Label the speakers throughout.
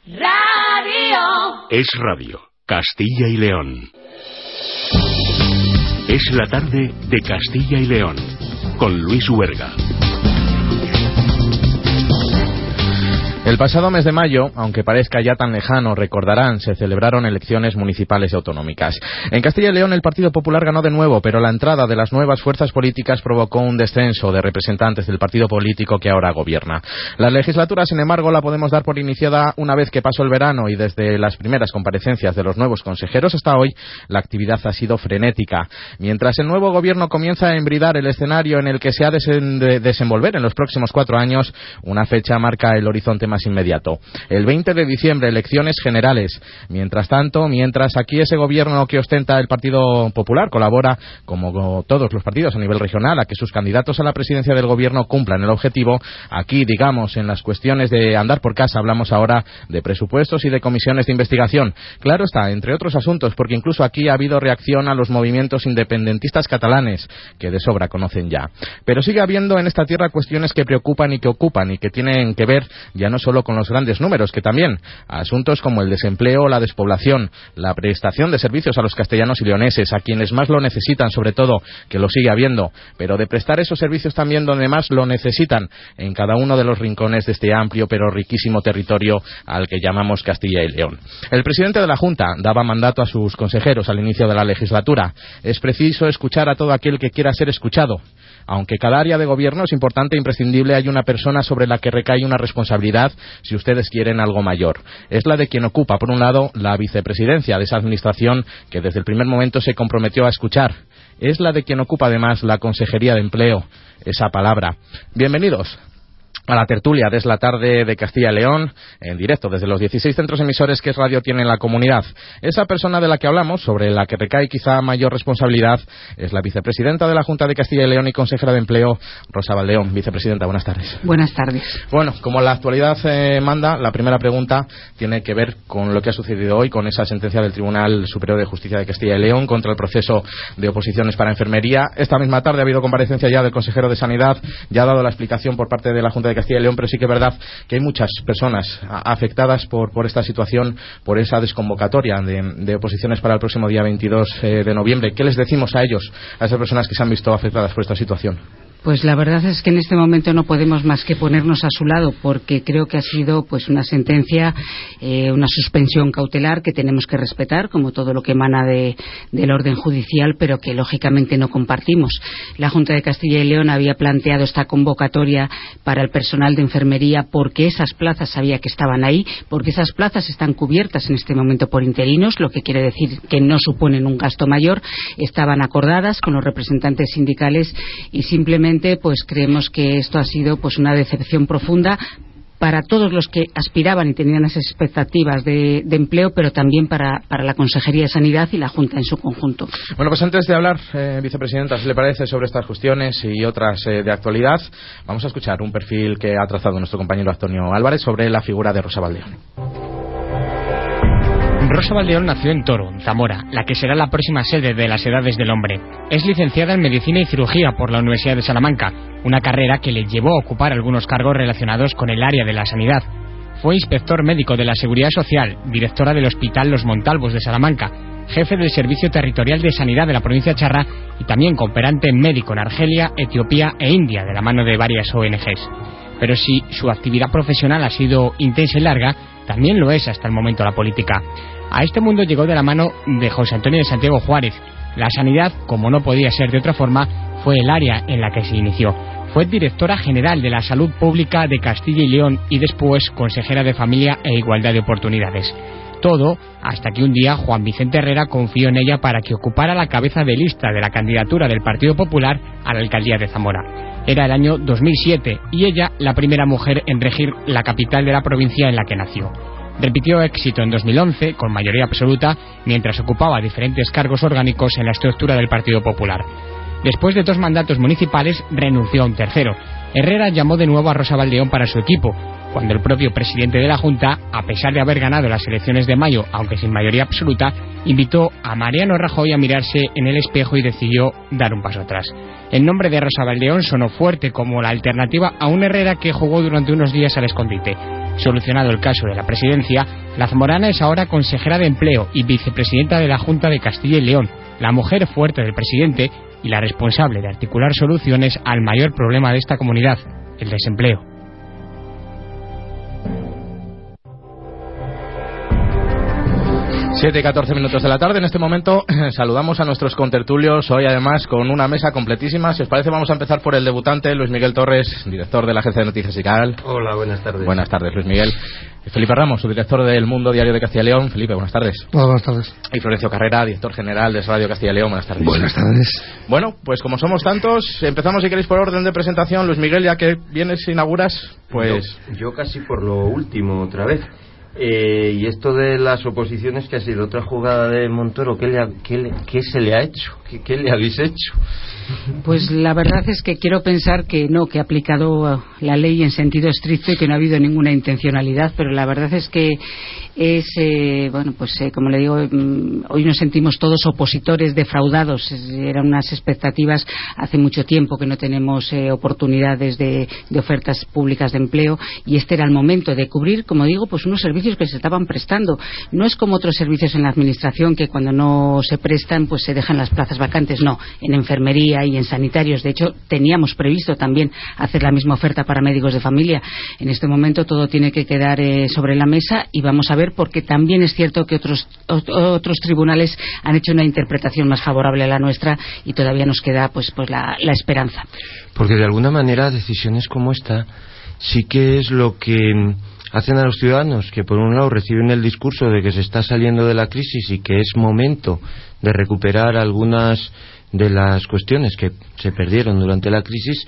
Speaker 1: Radio.
Speaker 2: Es radio, Castilla y León. Es la tarde de Castilla y León, con Luis Huerga.
Speaker 3: El pasado mes de mayo, aunque parezca ya tan lejano, recordarán, se celebraron elecciones municipales y autonómicas. En Castilla y León el Partido Popular ganó de nuevo, pero la entrada de las nuevas fuerzas políticas provocó un descenso de representantes del partido político que ahora gobierna. La legislatura, sin embargo, la podemos dar por iniciada una vez que pasó el verano y desde las primeras comparecencias de los nuevos consejeros hasta hoy, la actividad ha sido frenética. Mientras el nuevo gobierno comienza a embridar el escenario en el que se ha de desenvolver en los próximos 4 años, una fecha marca el horizonte más inmediato. El 20 de diciembre, elecciones generales. Mientras tanto, mientras aquí ese gobierno que ostenta el Partido Popular colabora, como todos los partidos a nivel regional, a que sus candidatos a la presidencia del gobierno cumplan el objetivo, aquí, digamos, en las cuestiones de andar por casa, hablamos ahora de presupuestos y de comisiones de investigación. Claro está, entre otros asuntos, porque incluso aquí ha habido reacción a los movimientos independentistas catalanes, que de sobra conocen ya. Pero sigue habiendo en esta tierra cuestiones que preocupan y que ocupan y que tienen que ver ya no solo con los grandes números, que también asuntos como el desempleo, la despoblación, la prestación de servicios a los castellanos y leoneses, a quienes más lo necesitan, sobre todo, que lo sigue habiendo, pero de prestar esos servicios también donde más lo necesitan, en cada uno de los rincones de este amplio pero riquísimo territorio al que llamamos Castilla y León. El presidente de la Junta daba mandato a sus consejeros al inicio de la legislatura. Es preciso escuchar a todo aquel que quiera ser escuchado. Aunque cada área de gobierno es importante e imprescindible, hay una persona sobre la que recae una responsabilidad, si ustedes quieren, algo mayor. Es la de quien ocupa, por un lado, la vicepresidencia de esa administración que desde el primer momento se comprometió a escuchar. Es la de quien ocupa, además, la Consejería de Empleo, esa palabra. Bienvenidos a la tertulia de la tarde de Castilla y León, en directo desde los 16 centros emisores que Es Radio tiene en la comunidad. Esa persona de la que hablamos, sobre la que recae quizá mayor responsabilidad, es la vicepresidenta de la Junta de Castilla y León y consejera de Empleo, Rosa Valdeón. Vicepresidenta, buenas tardes.
Speaker 4: Buenas tardes.
Speaker 3: Bueno, como la actualidad manda, la primera pregunta tiene que ver con lo que ha sucedido hoy, con esa sentencia del Tribunal Superior de Justicia de Castilla y León contra el proceso de oposiciones para enfermería. Esta misma tarde ha habido comparecencia ya del consejero de Sanidad, ya ha dado la explicación por parte de la Junta de Castilla y León, pero sí que es verdad que hay muchas personas afectadas por esta situación, por esa desconvocatoria de oposiciones para el próximo día 22 de noviembre. ¿Qué les decimos a ellos, a esas personas que se han visto afectadas por esta situación?
Speaker 4: Pues la verdad es que en este momento no podemos más que ponernos a su lado, porque creo que ha sido pues una sentencia, una suspensión cautelar que tenemos que respetar, como todo lo que emana del orden judicial, pero que lógicamente no compartimos. La Junta de Castilla y León había planteado esta convocatoria para el personal de enfermería porque esas plazas sabía que estaban ahí, porque esas plazas están cubiertas en este momento por interinos, lo que quiere decir que no suponen un gasto mayor, estaban acordadas con los representantes sindicales y simplemente pues creemos que esto ha sido pues una decepción profunda para todos los que aspiraban y tenían esas expectativas de empleo, pero también para la Consejería de Sanidad y la Junta en su conjunto.
Speaker 3: Bueno, pues antes de hablar, vicepresidenta, si le parece, sobre estas cuestiones y otras de actualidad, vamos a escuchar un perfil que ha trazado nuestro compañero Antonio Álvarez sobre la figura de Rosa Valdeón.
Speaker 5: Rosa Valdeón nació en Toro, Zamora, la que será la próxima sede de las Edades del Hombre. Es licenciada en Medicina y Cirugía por la Universidad de Salamanca, una carrera que le llevó a ocupar algunos cargos relacionados con el área de la sanidad. Fue inspector médico de la Seguridad Social, directora del Hospital Los Montalvos de Salamanca, jefe del Servicio Territorial de Sanidad de la provincia de Charra y también cooperante médico en Argelia, Etiopía e India, de la mano de varias ONGs. Pero si su actividad profesional ha sido intensa y larga, también lo es hasta el momento la política. A este mundo llegó de la mano de José Antonio de Santiago Juárez. La sanidad, como no podía ser de otra forma, fue el área en la que se inició. Fue directora general de la Salud Pública de Castilla y León y después consejera de Familia e Igualdad de Oportunidades. Todo hasta que un día Juan Vicente Herrera confió en ella para que ocupara la cabeza de lista de la candidatura del Partido Popular a la alcaldía de Zamora. Era el año 2007 y ella la primera mujer en regir la capital de la provincia en la que nació. Repitió éxito en 2011 con mayoría absoluta mientras ocupaba diferentes cargos orgánicos en la estructura del Partido Popular. Después de 2 mandatos municipales renunció a un tercero. Herrera llamó de nuevo a Rosa Valdeón para su equipo cuando el propio presidente de la Junta, a pesar de haber ganado las elecciones de mayo, aunque sin mayoría absoluta, invitó a Mariano Rajoy a mirarse en el espejo y decidió dar un paso atrás. El nombre de Rosa Baldeón sonó fuerte como la alternativa a un Herrera que jugó durante unos días al escondite. Solucionado el caso de la presidencia, la zamorana es ahora consejera de Empleo y vicepresidenta de la Junta de Castilla y León, la mujer fuerte del presidente y la responsable de articular soluciones al mayor problema de esta comunidad, el desempleo.
Speaker 3: 7:14 minutos de la tarde. En este momento saludamos a nuestros contertulios, hoy además con una mesa completísima. Si os parece, vamos a empezar por el debutante, Luis Miguel Torres, director de la Agencia de Noticias ICAL.
Speaker 1: Hola, buenas tardes.
Speaker 3: Buenas tardes, Luis Miguel. Felipe Ramos, subdirector del Mundo Diario de Castilla y León. Felipe, buenas tardes.
Speaker 6: Hola, buenas tardes.
Speaker 3: Y Florencio Carrera, director general de Radio Castilla y León. Buenas tardes.
Speaker 6: Buenas tardes.
Speaker 3: Bueno, pues como somos tantos, empezamos, si queréis, por orden de presentación. Luis Miguel, ya que vienes, inauguras, pues...
Speaker 1: Yo casi por lo último, otra vez. Y esto de las oposiciones, que ha sido otra jugada de Montoro, ¿qué se le ha hecho? ¿Qué le habéis hecho?
Speaker 4: Pues la verdad es que quiero pensar que no, que ha aplicado la ley en sentido estricto y que no ha habido ninguna intencionalidad, pero la verdad es que es, como le digo, hoy nos sentimos todos opositores defraudados. Eran unas expectativas hace mucho tiempo que no tenemos oportunidades de ofertas públicas de empleo, y este era el momento de cubrir, como digo, pues unos servicios que se estaban prestando. No es como otros servicios en la administración, que cuando no se prestan pues se dejan las plazas vacantes. No, en enfermería y en sanitarios. De hecho, teníamos previsto también hacer la misma oferta para médicos de familia. En este momento todo tiene que quedar sobre la mesa, y vamos a ver, porque también es cierto que otros tribunales han hecho una interpretación más favorable a la nuestra, y todavía nos queda pues la esperanza.
Speaker 1: Porque de alguna manera decisiones como esta sí que es lo que hacen a los ciudadanos, que por un lado reciben el discurso de que se está saliendo de la crisis y que es momento de recuperar algunas de las cuestiones que se perdieron durante la crisis,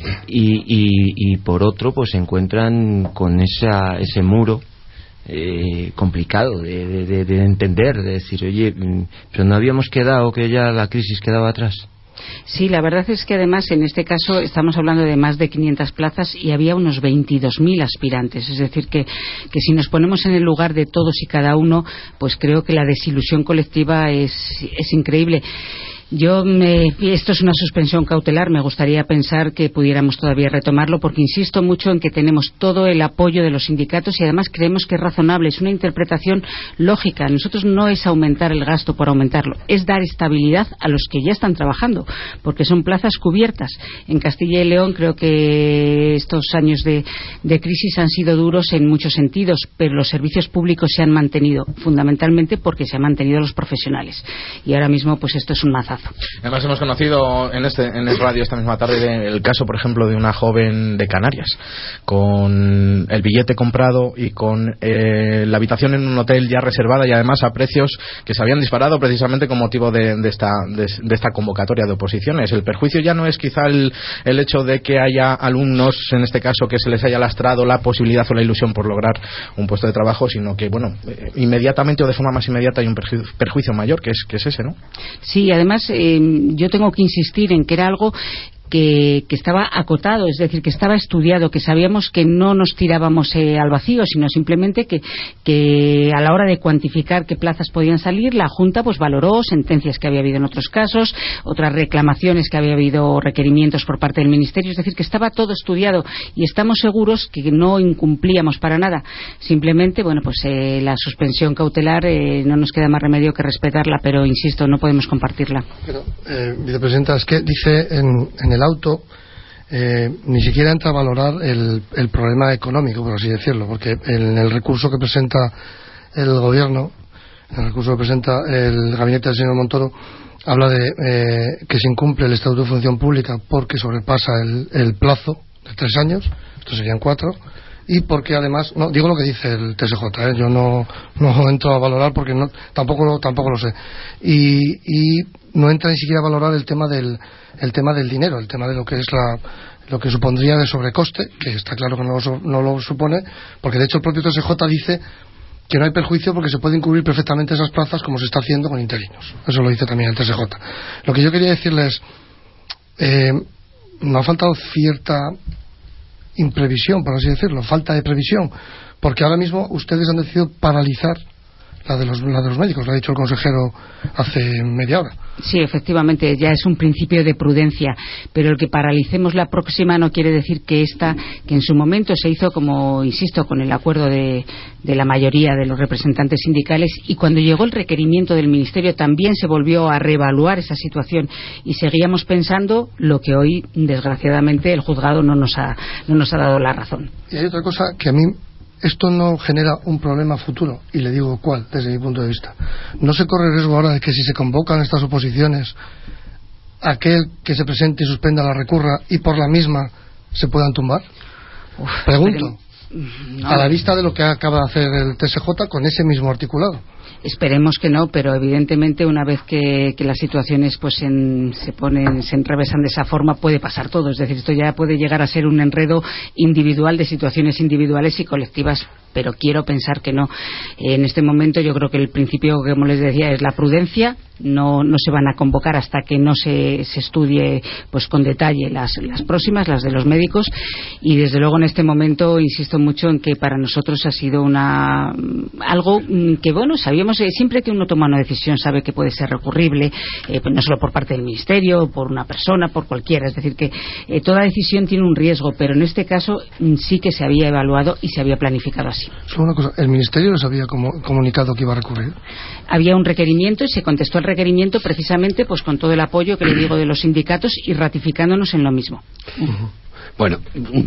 Speaker 1: y por otro pues se encuentran con ese muro complicado de entender, de decir, oye, pero no habíamos quedado que ya la crisis quedaba atrás.
Speaker 4: Sí, la verdad es que además en este caso estamos hablando de más de 500 plazas y había unos 22.000 aspirantes. Es decir, que si nos ponemos en el lugar de todos y cada uno, pues creo que la desilusión colectiva es increíble. Esto es una suspensión cautelar. Me gustaría pensar que pudiéramos todavía retomarlo, porque insisto mucho en que tenemos todo el apoyo de los sindicatos y además creemos que es razonable, es una interpretación lógica. Nosotros no es aumentar el gasto por aumentarlo, es dar estabilidad a los que ya están trabajando, porque son plazas cubiertas. En Castilla y León creo que estos años de crisis han sido duros en muchos sentidos, pero los servicios públicos se han mantenido, fundamentalmente porque se han mantenido los profesionales, y ahora mismo pues esto es un mazazo.
Speaker 3: Además hemos conocido en el radio esta misma tarde el caso, por ejemplo, de una joven de Canarias con el billete comprado y con la habitación en un hotel ya reservada, y además a precios que se habían disparado precisamente con motivo de esta convocatoria de oposiciones. El perjuicio ya no es quizá el hecho de que haya alumnos, en este caso, que se les haya lastrado la posibilidad o la ilusión por lograr un puesto de trabajo, sino que, inmediatamente o de forma más inmediata hay un perjuicio mayor, que es ese, ¿no?
Speaker 4: Sí, además yo tengo que insistir en que era algo que estaba acotado, es decir, que estaba estudiado, que sabíamos que no nos tirábamos al vacío, sino simplemente que a la hora de cuantificar qué plazas podían salir, la Junta pues valoró sentencias que había habido en otros casos, otras reclamaciones que había habido, requerimientos por parte del Ministerio, es decir, que estaba todo estudiado, y estamos seguros que no incumplíamos para nada. Simplemente, la suspensión cautelar no nos queda más remedio que respetarla, pero insisto, no podemos compartirla.
Speaker 6: Pero, vicepresidenta, es que dice en el auto, ni siquiera entra a valorar el problema económico, por así decirlo, porque en el recurso que presenta el gobierno, en el recurso que presenta el gabinete del señor Montoro, habla de que se incumple el Estatuto de Función Pública porque sobrepasa el plazo de 3 años, estos serían 4, y porque además, no digo lo que dice el TSJ, yo no entro a valorar porque tampoco lo sé, y no entra ni siquiera a valorar el tema del dinero, el tema de lo que es lo que supondría de sobrecoste, que está claro que no lo supone, porque de hecho el propio TSJ dice que no hay perjuicio porque se pueden cubrir perfectamente esas plazas como se está haciendo con interinos. Eso lo dice también el TSJ. Lo que yo quería decirles, me ha faltado cierta imprevisión, por así decirlo, falta de previsión, porque ahora mismo ustedes han decidido paralizar la de los médicos, lo ha dicho el consejero hace media hora.
Speaker 4: Sí, efectivamente, ya es un principio de prudencia, pero el que paralicemos la próxima no quiere decir que que en su momento se hizo, como insisto, con el acuerdo de la mayoría de los representantes sindicales, y cuando llegó el requerimiento del Ministerio también se volvió a reevaluar esa situación y seguíamos pensando lo que hoy, desgraciadamente, el juzgado no nos ha dado la razón.
Speaker 6: Y hay otra cosa que a mí esto no genera un problema futuro, y le digo cuál, desde mi punto de vista. No se corre el riesgo ahora de que si se convocan estas oposiciones, aquel que se presente y suspenda la recurra y por la misma se puedan tumbar. Pregunto, no, a la vista de lo que acaba de hacer el TSJ con ese mismo articulado.
Speaker 4: Esperemos que no, pero evidentemente una vez que las situaciones pues se enrevesan de esa forma, puede pasar todo. Es decir, esto ya puede llegar a ser un enredo individual de situaciones individuales y colectivas, pero quiero pensar que no. En este momento yo creo que el principio, como les decía, es la prudencia. No se van a convocar hasta que no se estudie pues con detalle las próximas, las de los médicos, y desde luego en este momento insisto mucho en que para nosotros ha sido algo que, bueno, sabíamos siempre que uno toma una decisión sabe que puede ser recurrible, pues no solo por parte del Ministerio, por una persona, por cualquiera. Es decir, que toda decisión tiene un riesgo, pero en este caso sí que se había evaluado y se había planificado así.
Speaker 6: Solo una cosa, ¿el Ministerio les había comunicado que iba a recurrir?
Speaker 4: Había un requerimiento y se contestó al requerimiento precisamente pues con todo el apoyo que le digo de los sindicatos y ratificándonos en lo mismo.
Speaker 7: Bueno,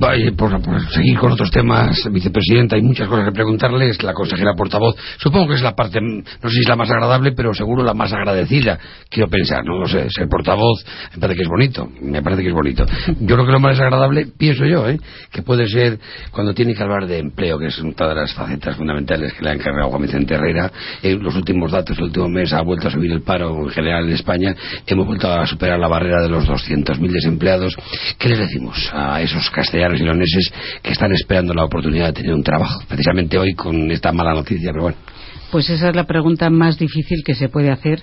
Speaker 7: por seguir con otros temas, vicepresidenta, hay muchas cosas que preguntarles. La consejera portavoz, supongo que es la parte, no sé si es la más agradable, pero seguro la más agradecida, quiero pensar, no lo sé, ser portavoz me parece que es bonito. Yo creo que lo más desagradable, pienso yo, que puede ser cuando tiene que hablar de empleo, que es una de las facetas fundamentales que le ha encargado Juan Vicente Herrera. Los últimos datos, el último mes ha vuelto a subir el paro en general en España, hemos vuelto a superar la barrera de los 200.000 desempleados. ¿Qué les decimos a esos castellanos y leoneses que están esperando la oportunidad de tener un trabajo, precisamente hoy con esta mala noticia? Pero bueno,
Speaker 4: pues esa es la pregunta más difícil que se puede hacer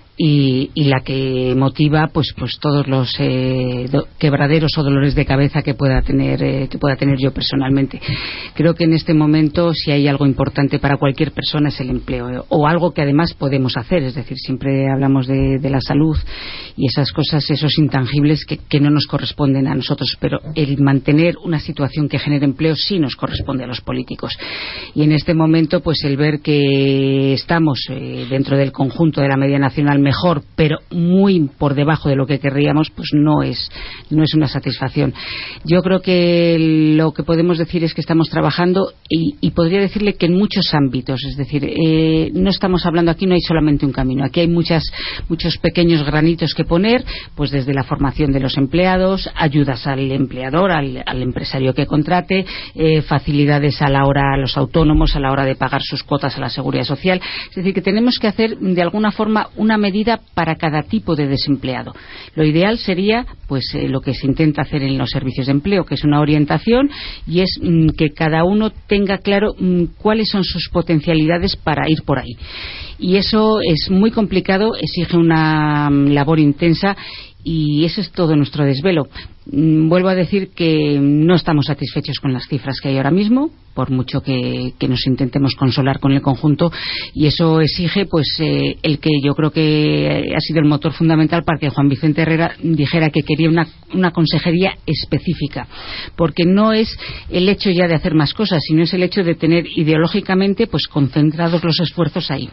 Speaker 4: y la que motiva pues todos los quebraderos o dolores de cabeza que pueda tener yo personalmente. Creo que en este momento si hay algo importante para cualquier persona es el empleo, o algo que además podemos hacer. Es decir, siempre hablamos de la salud y esas cosas, esos intangibles que no nos corresponden a nosotros, pero el mantener una situación que genere empleo sí nos corresponde a los políticos. Y en este momento pues el ver que estamos dentro del conjunto de la media nacional mejor, pero muy por debajo de lo que querríamos, pues no es una satisfacción. Yo creo que lo que podemos decir es que estamos trabajando y podría decirle que en muchos ámbitos. Es decir, no estamos hablando aquí, no hay solamente un camino, aquí hay muchos pequeños granitos que poner, pues desde la formación de los empleados, ayudas al empleador, al empresario que contrate, facilidades a los autónomos a la hora de pagar sus cuotas a la seguridad social. Es decir, que tenemos que hacer de alguna forma una medida para cada tipo de desempleado. Lo ideal sería pues lo que se intenta hacer en los servicios de empleo, que es una orientación, y es que cada uno tenga claro cuáles son sus potencialidades para ir por ahí. Y eso es muy complicado, exige una labor intensa, y ese es todo nuestro desvelo. Vuelvo a decir que no estamos satisfechos con las cifras que hay ahora mismo, por mucho que nos intentemos consolar con el conjunto, y eso exige pues el que yo creo que ha sido el motor fundamental para que Juan Vicente Herrera dijera que quería una consejería específica, porque no es el hecho ya de hacer más cosas, sino es el hecho de tener ideológicamente pues concentrados los esfuerzos ahí.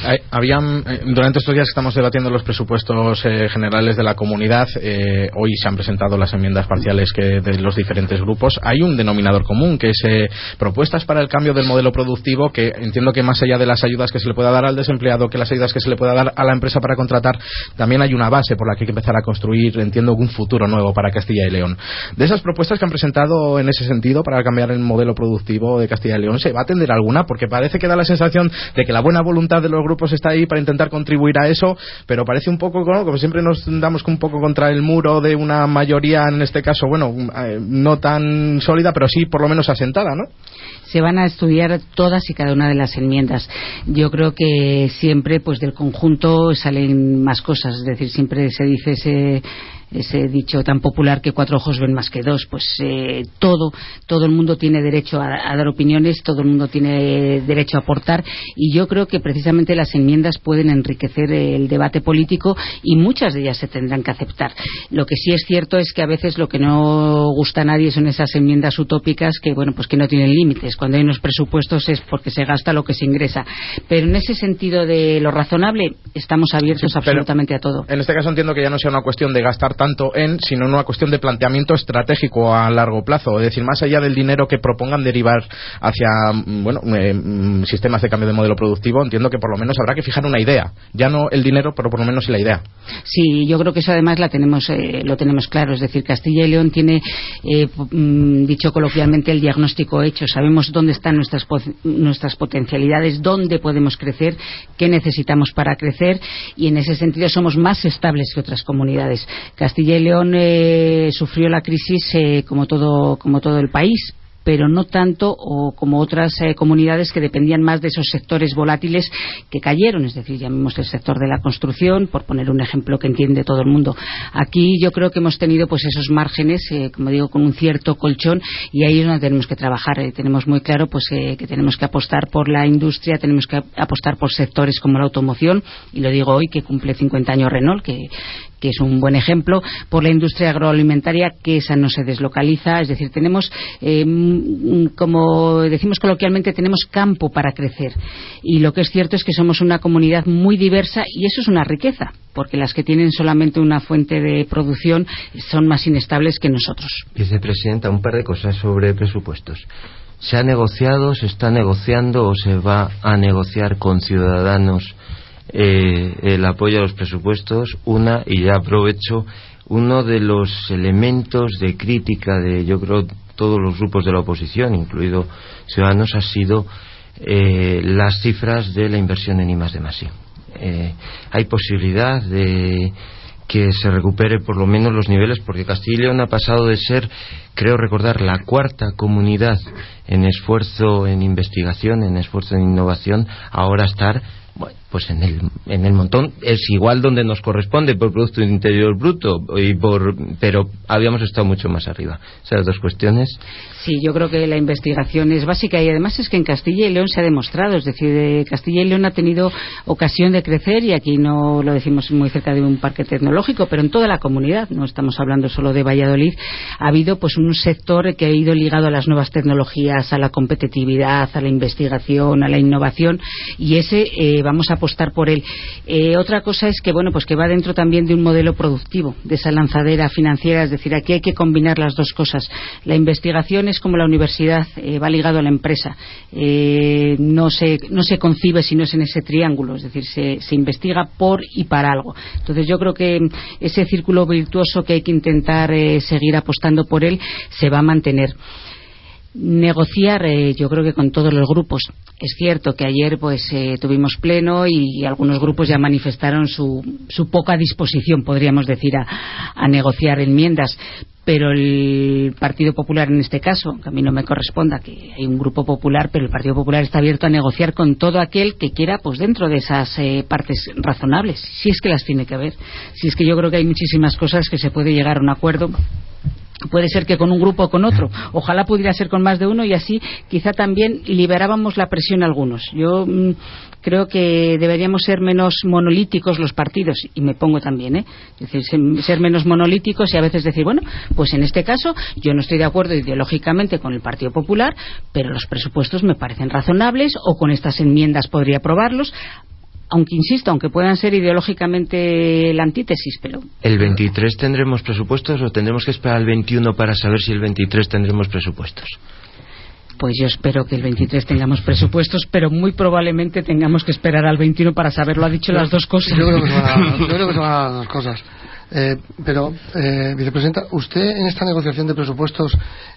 Speaker 3: Durante estos días que estamos debatiendo los presupuestos generales de la comunidad, hoy se han presentado las enmiendas parciales de los diferentes grupos. Hay un denominador común, que es propuestas para el cambio del modelo productivo, que entiendo que más allá de las ayudas que se le pueda dar al desempleado, que las ayudas que se le pueda dar a la empresa para contratar, también hay una base por la que hay que empezar a construir, entiendo, un futuro nuevo para Castilla y León. De esas propuestas que han presentado en ese sentido para cambiar el modelo productivo de Castilla y León, ¿se va a atender alguna? Porque parece que da la sensación de que la buena voluntad de los grupos está ahí para intentar contribuir a eso, pero parece un poco, ¿no?, como siempre nos damos un poco contra el muro de una mayoría, en este caso, bueno, no tan sólida, pero sí por lo menos asentada, ¿no?
Speaker 4: Se van a estudiar todas y cada una de las enmiendas. Yo creo que siempre pues del conjunto salen más cosas, es decir, siempre se dice ese dicho tan popular que 4 ojos ven más que 2. Pues todo el mundo tiene derecho a dar opiniones, todo el mundo tiene derecho a aportar, y yo creo que precisamente las enmiendas pueden enriquecer el debate político y muchas de ellas se tendrán que aceptar. Lo que sí es cierto es que a veces lo que no gusta a nadie son esas enmiendas utópicas que, bueno, pues que no tienen límites. Cuando hay unos presupuestos es porque se gasta lo que se ingresa. Pero en ese sentido de lo razonable estamos abiertos absolutamente a todo.
Speaker 3: En este caso entiendo que ya no sea una cuestión de gastar tanto sino una cuestión de planteamiento estratégico a largo plazo. Es decir, más allá del dinero que propongan derivar hacia sistemas de cambio de modelo productivo, entiendo que por lo menos habrá que fijar una idea. Ya no el dinero, pero por lo menos la idea.
Speaker 4: Sí, yo creo que eso además lo tenemos claro. Es decir, Castilla y León tiene, dicho coloquialmente, el diagnóstico hecho. Sabemos dónde están nuestras potencialidades, dónde podemos crecer, qué necesitamos para crecer, y en ese sentido somos más estables que otras comunidades. Castilla y León sufrió la crisis como todo el país, pero no tanto como otras comunidades que dependían más de esos sectores volátiles que cayeron, es decir, llamemos el sector de la construcción, por poner un ejemplo que entiende todo el mundo. Aquí yo creo que hemos tenido pues esos márgenes, como digo, con un cierto colchón, y ahí es donde tenemos que trabajar. Tenemos muy claro pues que tenemos que apostar por la industria, tenemos que apostar por sectores como la automoción, y lo digo hoy que cumple 50 años Renault, que es un buen ejemplo, por la industria agroalimentaria, que esa no se deslocaliza. Es decir, tenemos, como decimos coloquialmente, tenemos campo para crecer, y lo que es cierto es que somos una comunidad muy diversa, y eso es una riqueza, porque las que tienen solamente una fuente de producción son más inestables que nosotros.
Speaker 1: Vicepresidenta, un par de cosas sobre presupuestos. ¿Se ha negociado, se está negociando o se va a negociar con Ciudadanos el apoyo a los presupuestos? Y ya aprovecho, uno de los elementos de crítica de, yo creo, todos los grupos de la oposición, incluido Ciudadanos, ha sido las cifras de la inversión en I+D+I. Hay posibilidad de que se recupere por lo menos los niveles, porque Castilla y León ha pasado de ser, creo recordar, la 4ª comunidad en esfuerzo en investigación, en esfuerzo en innovación, ahora estar, bueno, pues en el montón. Es igual donde nos corresponde por Producto Interior Bruto, pero habíamos estado mucho más arriba. Esas dos cuestiones.
Speaker 4: Sí, yo creo que la investigación es básica, y además es que en Castilla y León se ha demostrado. Es decir, Castilla y León ha tenido ocasión de crecer, y aquí no lo decimos muy cerca de un parque tecnológico, pero en toda la comunidad, no estamos hablando solo de Valladolid, ha habido pues un sector que ha ido ligado a las nuevas tecnologías, a la competitividad, a la investigación, a la innovación, y ese vamos a apostar por él. Otra cosa es que, bueno, pues que va dentro también de un modelo productivo, de esa lanzadera financiera. Es decir, aquí hay que combinar las dos cosas. La investigación es como la universidad, va ligado a la empresa. No se concibe si no es en ese triángulo, es decir, se investiga por y para algo. Entonces yo creo que ese círculo virtuoso que hay que intentar seguir apostando por él se va a mantener. Negociar, yo creo que con todos los grupos. Es cierto que ayer pues tuvimos pleno, y algunos grupos ya manifestaron su poca disposición, podríamos decir, a negociar enmiendas, pero el Partido Popular, en este caso, que a mí no me corresponda, que hay un grupo popular, pero el Partido Popular está abierto a negociar con todo aquel que quiera, pues dentro de esas partes razonables, si es que las tiene que haber. Si es que yo creo que hay muchísimas cosas que se puede llegar a un acuerdo. Puede ser que con un grupo o con otro, ojalá pudiera ser con más de uno, y así quizá también liberábamos la presión a algunos. Yo creo que deberíamos ser menos monolíticos los partidos, y me pongo también, es decir, ser menos monolíticos, y a veces decir, bueno, pues en este caso yo no estoy de acuerdo ideológicamente con el Partido Popular, pero los presupuestos me parecen razonables, o con estas enmiendas podría aprobarlos. Aunque insisto, aunque puedan ser ideológicamente la antítesis, pero...
Speaker 1: ¿El 23 tendremos presupuestos o tendremos que esperar al 21 para saber si el 23 tendremos presupuestos?
Speaker 4: Pues yo espero que el 23 tengamos presupuestos, pero muy probablemente tengamos que esperar al 21 para saberlo. Ha dicho las dos cosas.
Speaker 6: Yo creo que son las dos cosas. Pero, vicepresidenta, usted en esta negociación de presupuestos,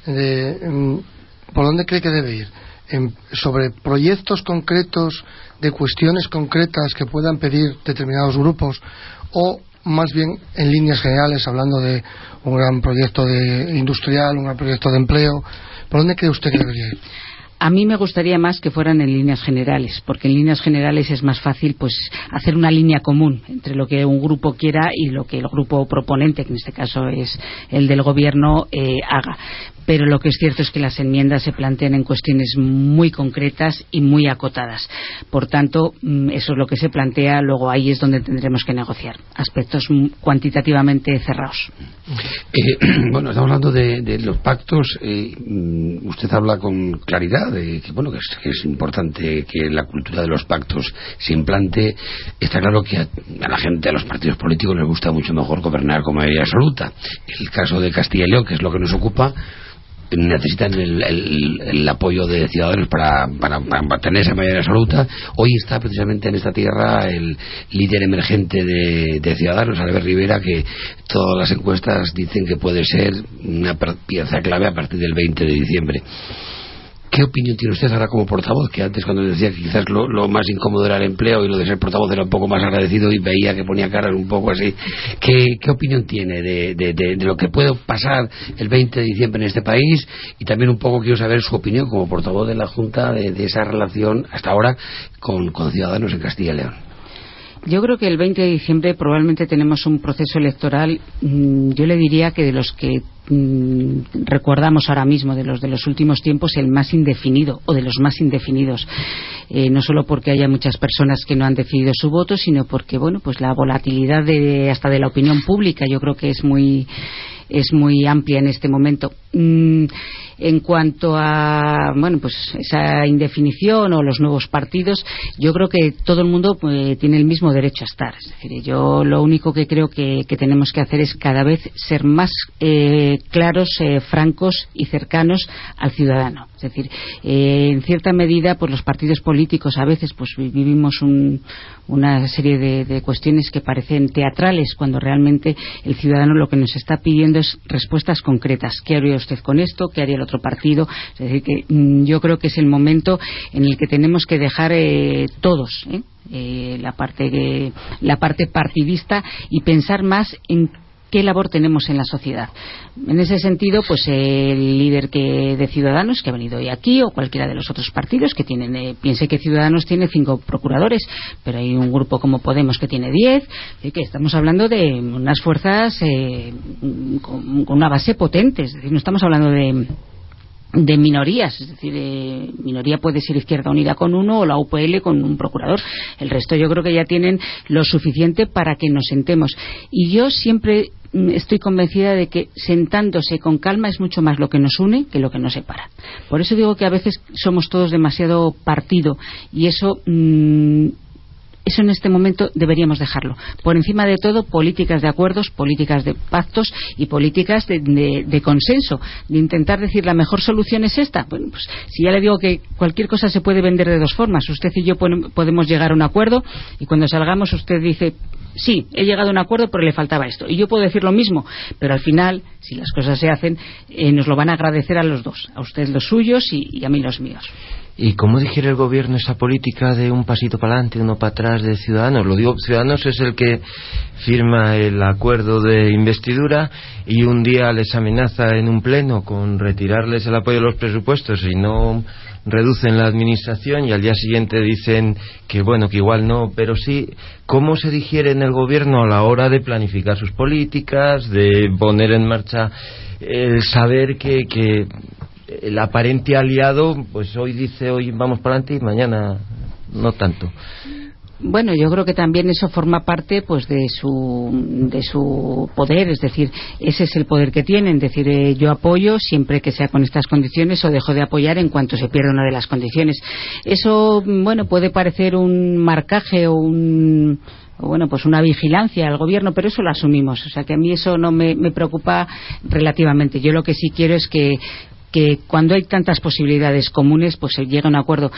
Speaker 6: ¿por dónde cree que debe ir? Sobre proyectos concretos, de cuestiones concretas que puedan pedir determinados grupos, o más bien en líneas generales, hablando de un gran proyecto industrial, un gran proyecto de empleo? ¿Por dónde cree usted que debería ir?
Speaker 4: A mí me gustaría más que fueran en líneas generales, porque en líneas generales es más fácil pues hacer una línea común entre lo que un grupo quiera y lo que el grupo proponente, que en este caso es el del gobierno, haga. Pero lo que es cierto es que las enmiendas se plantean en cuestiones muy concretas y muy acotadas. Por tanto, eso es lo que se plantea, luego ahí es donde tendremos que negociar aspectos cuantitativamente cerrados.
Speaker 7: Bueno, estamos hablando de los pactos. Usted habla con claridad de que es importante que la cultura de los pactos se implante. Está claro que a la gente, a los partidos políticos, les gusta mucho mejor gobernar con mayoría absoluta. El caso de Castilla y León, que es lo que nos ocupa, necesitan el apoyo de Ciudadanos para tener esa mayoría absoluta. Hoy está precisamente en esta tierra el líder emergente de Ciudadanos, Albert Rivera, que todas las encuestas dicen que puede ser una pieza clave a partir del 20 de diciembre. ¿Qué opinión tiene usted ahora como portavoz? Que antes, cuando decía que quizás lo más incómodo era el empleo y lo de ser portavoz era un poco más agradecido y veía que ponía caras un poco así. ¿Qué opinión tiene de lo que puede pasar el 20 de diciembre en este país? Y también un poco quiero saber su opinión como portavoz de la Junta de esa relación hasta ahora con Ciudadanos en Castilla y León.
Speaker 4: Yo creo que el 20 de diciembre probablemente tenemos un proceso electoral, yo le diría que de los que recordamos ahora mismo, de los últimos tiempos, el más indefinido o de los más indefinidos, no solo porque haya muchas personas que no han decidido su voto, sino porque pues la volatilidad hasta de la opinión pública yo creo que es muy amplia en este momento. En cuanto a esa indefinición o los nuevos partidos, yo creo que todo el mundo tiene el mismo derecho a estar. Es decir, yo lo único que creo que tenemos que hacer es cada vez ser más claros, francos y cercanos al ciudadano. Es decir, en cierta medida, pues los partidos políticos a veces pues vivimos una serie de cuestiones que parecen teatrales, cuando realmente el ciudadano lo que nos está pidiendo es respuestas concretas. ¿Qué haría usted con esto? ¿Qué haría el otro partido? Es decir, que yo creo que es el momento en el que tenemos que dejar todos la parte partidista y pensar más en qué labor tenemos en la sociedad. En ese sentido, pues el líder de Ciudadanos, que ha venido hoy aquí, o cualquiera de los otros partidos que tienen, piense que Ciudadanos tiene 5 procuradores, pero hay un grupo como Podemos que tiene 10, y que estamos hablando de unas fuerzas con una base potente. Es decir, no estamos hablando de minorías, es decir, minoría puede ser Izquierda Unida con uno o la UPL con un procurador. El resto yo creo que ya tienen lo suficiente para que nos sentemos. Y yo siempre estoy convencida de que sentándose con calma es mucho más lo que nos une que lo que nos separa. Por eso digo que a veces somos todos demasiado partido, y eso en este momento deberíamos dejarlo. Por encima de todo, políticas de acuerdos, políticas de pactos y políticas de consenso, de intentar decir la mejor solución es esta. Bueno, pues si ya le digo que cualquier cosa se puede vender de dos formas. Usted y yo podemos llegar a un acuerdo, y cuando salgamos usted dice: sí, he llegado a un acuerdo pero le faltaba esto. Y yo puedo decir lo mismo, pero al final, si las cosas se hacen, nos lo van a agradecer a los dos, a usted los suyos y a mí los míos.
Speaker 1: ¿Y cómo digiere el gobierno esa política de un pasito para adelante, uno para atrás de Ciudadanos? Lo digo, Ciudadanos es el que firma el acuerdo de investidura y un día les amenaza en un pleno con retirarles el apoyo de los presupuestos y no reducen la administración, y al día siguiente dicen que que igual no, pero sí. ¿Cómo se digiere en el gobierno a la hora de planificar sus políticas, de poner en marcha el saber que el aparente aliado pues hoy dice hoy vamos para adelante y mañana no tanto?
Speaker 4: Bueno, yo creo que también eso forma parte pues de su poder, es decir, ese es el poder que tienen, es decir, yo apoyo siempre que sea con estas condiciones o dejo de apoyar en cuanto se pierda una de las condiciones. Eso, puede parecer un marcaje o pues una vigilancia al gobierno, pero eso lo asumimos, o sea que a mí eso no me preocupa relativamente. Yo lo que sí quiero es que cuando hay tantas posibilidades comunes pues se llega a un acuerdo,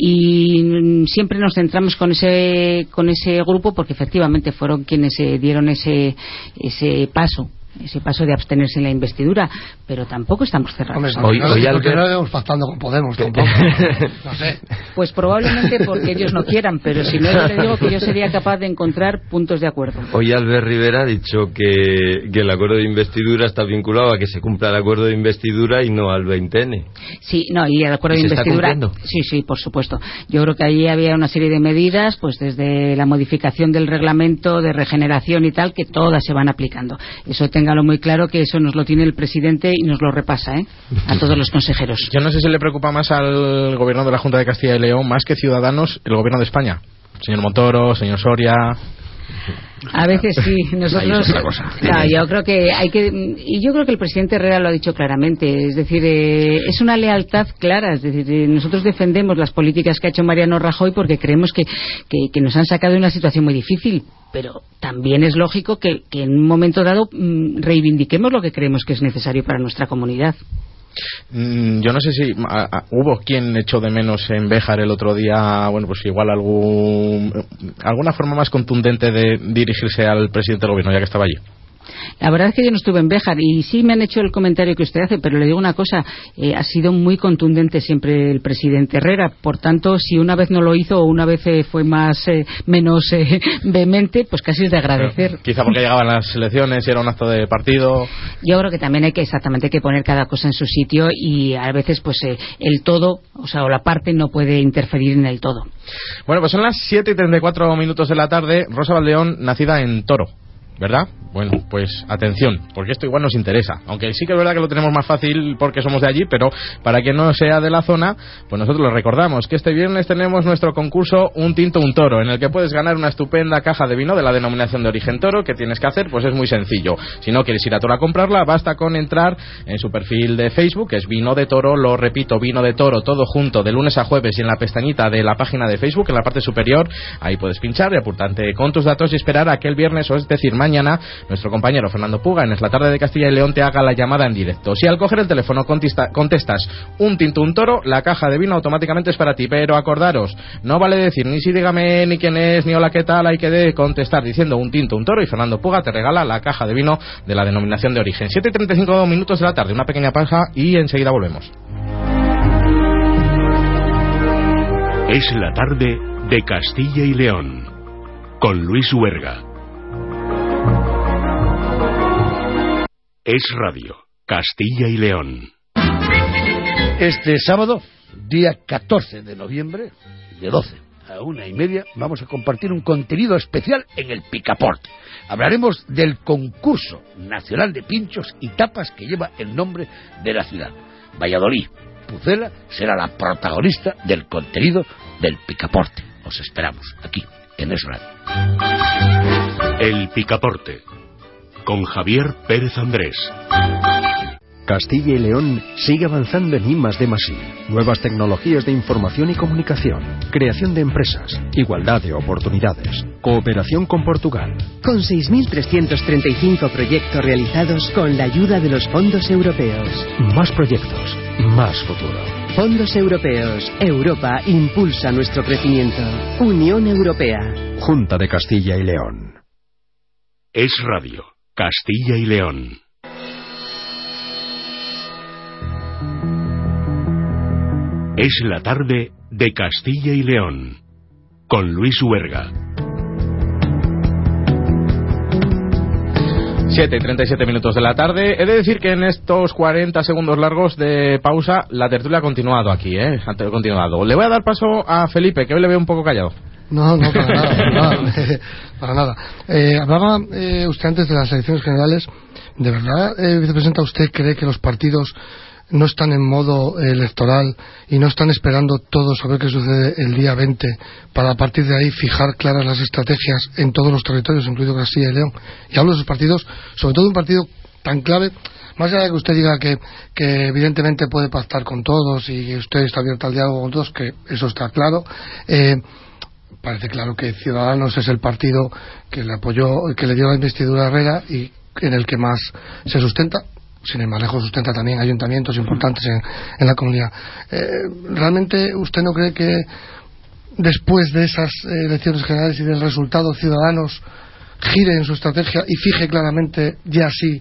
Speaker 4: y siempre nos centramos con ese grupo porque efectivamente fueron quienes dieron ese paso ese paso de abstenerse en la investidura, pero tampoco estamos cerrados.
Speaker 6: Hombre, no estamos pactando con Podemos tampoco. No sé.
Speaker 4: Pues probablemente porque ellos no quieran, pero si no, yo le digo que yo sería capaz de encontrar puntos de acuerdo.
Speaker 1: Hoy Albert Rivera ha dicho que el acuerdo de investidura está vinculado a que se cumpla el acuerdo de investidura y no al 20N.
Speaker 4: Sí, no, y el acuerdo de investidura. Sí, por supuesto. Yo creo que allí había una serie de medidas, pues desde la modificación del reglamento de regeneración y tal, que todas se van aplicando. Eso téngalo muy claro, que eso nos lo tiene el presidente y nos lo repasa, a todos los consejeros.
Speaker 3: Yo no sé si le preocupa más al gobierno de la Junta de Castilla y León, más que Ciudadanos, el gobierno de España. Señor Montoro, señor Soria.
Speaker 4: A veces sí, nosotros. No, yo creo que el presidente Herrera lo ha dicho claramente, es decir, es una lealtad clara, es decir, nosotros defendemos las políticas que ha hecho Mariano Rajoy porque creemos que nos han sacado de una situación muy difícil, pero también es lógico que en un momento dado reivindiquemos lo que creemos que es necesario para nuestra comunidad.
Speaker 3: Yo no sé si hubo quien echó de menos en Béjar el otro día, bueno, pues igual alguna forma más contundente de dirigirse al presidente del gobierno, ya que estaba allí.
Speaker 4: La verdad es que yo no estuve en Béjar y sí me han hecho el comentario que usted hace, pero le digo una cosa, ha sido muy contundente siempre el presidente Herrera, por tanto, si una vez no lo hizo o una vez fue menos vehemente, pues casi es de agradecer.
Speaker 3: Pero, quizá porque llegaban las elecciones y era un acto de partido.
Speaker 4: Yo creo que también hay que poner cada cosa en su sitio y a veces pues el todo, o la parte no puede interferir en el todo.
Speaker 3: Bueno, pues son las 7:34 de la tarde. Rosa Valdeón, nacida en Toro, ¿verdad? Bueno, pues atención, porque esto igual nos interesa, aunque sí que es verdad que lo tenemos más fácil porque somos de allí, pero para quien no sea de la zona, pues nosotros les recordamos que este viernes tenemos nuestro concurso Un Tinto, un Toro, en el que puedes ganar una estupenda caja de vino de la denominación de origen Toro. ¿Qué tienes que hacer? Pues es muy sencillo. Si no quieres ir a Toro a comprarla, basta con entrar en su perfil de Facebook, que es Vino de Toro, lo repito, Vino de Toro, todo junto, de lunes a jueves, y en la pestañita de la página de Facebook, en la parte superior, ahí puedes pinchar y apuntarte con tus datos y esperar a que el viernes, o es decir, mañana, nuestro compañero Fernando Puga en Es la Tarde de Castilla y León te haga la llamada en directo. Si al coger el teléfono contestas Un Tinto, un Toro, la caja de vino automáticamente es para ti. Pero acordaros, no vale decir ni si dígame ni quién es ni hola qué tal, hay que contestar diciendo Un Tinto, un Toro, y Fernando Puga te regala la caja de vino de la denominación de origen. 7:35 de la tarde, una pequeña pausa y enseguida volvemos.
Speaker 2: Es la Tarde de Castilla y León con Luis Huerga. Es Radio, Castilla y León.
Speaker 7: Este sábado, día 14 de noviembre, de 12 a 1:30, vamos a compartir un contenido especial en el Picaporte. Hablaremos del concurso nacional de pinchos y tapas que lleva el nombre de la ciudad. Valladolid. Pucela será la protagonista del contenido del Picaporte. Os esperamos aquí, en Es Radio.
Speaker 2: El Picaporte, con Javier Pérez Andrés.
Speaker 8: Castilla y León sigue avanzando en I+D+I. Nuevas tecnologías de información y comunicación, creación de empresas, igualdad de oportunidades, cooperación con Portugal.
Speaker 9: Con 6.335 proyectos realizados con la ayuda de los fondos europeos.
Speaker 8: Más proyectos, más futuro.
Speaker 9: Fondos europeos. Europa impulsa nuestro crecimiento. Unión Europea.
Speaker 8: Junta de Castilla y León.
Speaker 2: Es Radio, Castilla y León. Es la Tarde de Castilla y León con Luis Huerga.
Speaker 3: 7:37 de la tarde. He de decir que en estos 40 segundos largos de pausa la tertulia ha continuado aquí, ha continuado. Le voy a dar paso a Felipe, que hoy le veo un poco callado.
Speaker 6: No, para nada. Hablaba usted antes de las elecciones generales. ¿De verdad, vicepresidenta, usted cree que los partidos no están en modo electoral y no están esperando todos a ver qué sucede el día 20 para a partir de ahí fijar claras las estrategias en todos los territorios, incluido Castilla y León? Y hablo de esos partidos, sobre todo un partido tan clave, más allá de que usted diga que evidentemente puede pactar con todos y que usted está abierto al diálogo con todos, que eso está claro. Parece claro que Ciudadanos es el partido que le apoyó, que le dio la investidura a Herrera y en el que más se sustenta. Sin ir más lejos, sustenta también ayuntamientos importantes en la comunidad. ¿Realmente usted no cree que después de esas elecciones generales y del resultado, Ciudadanos gire en su estrategia y fije claramente ya sí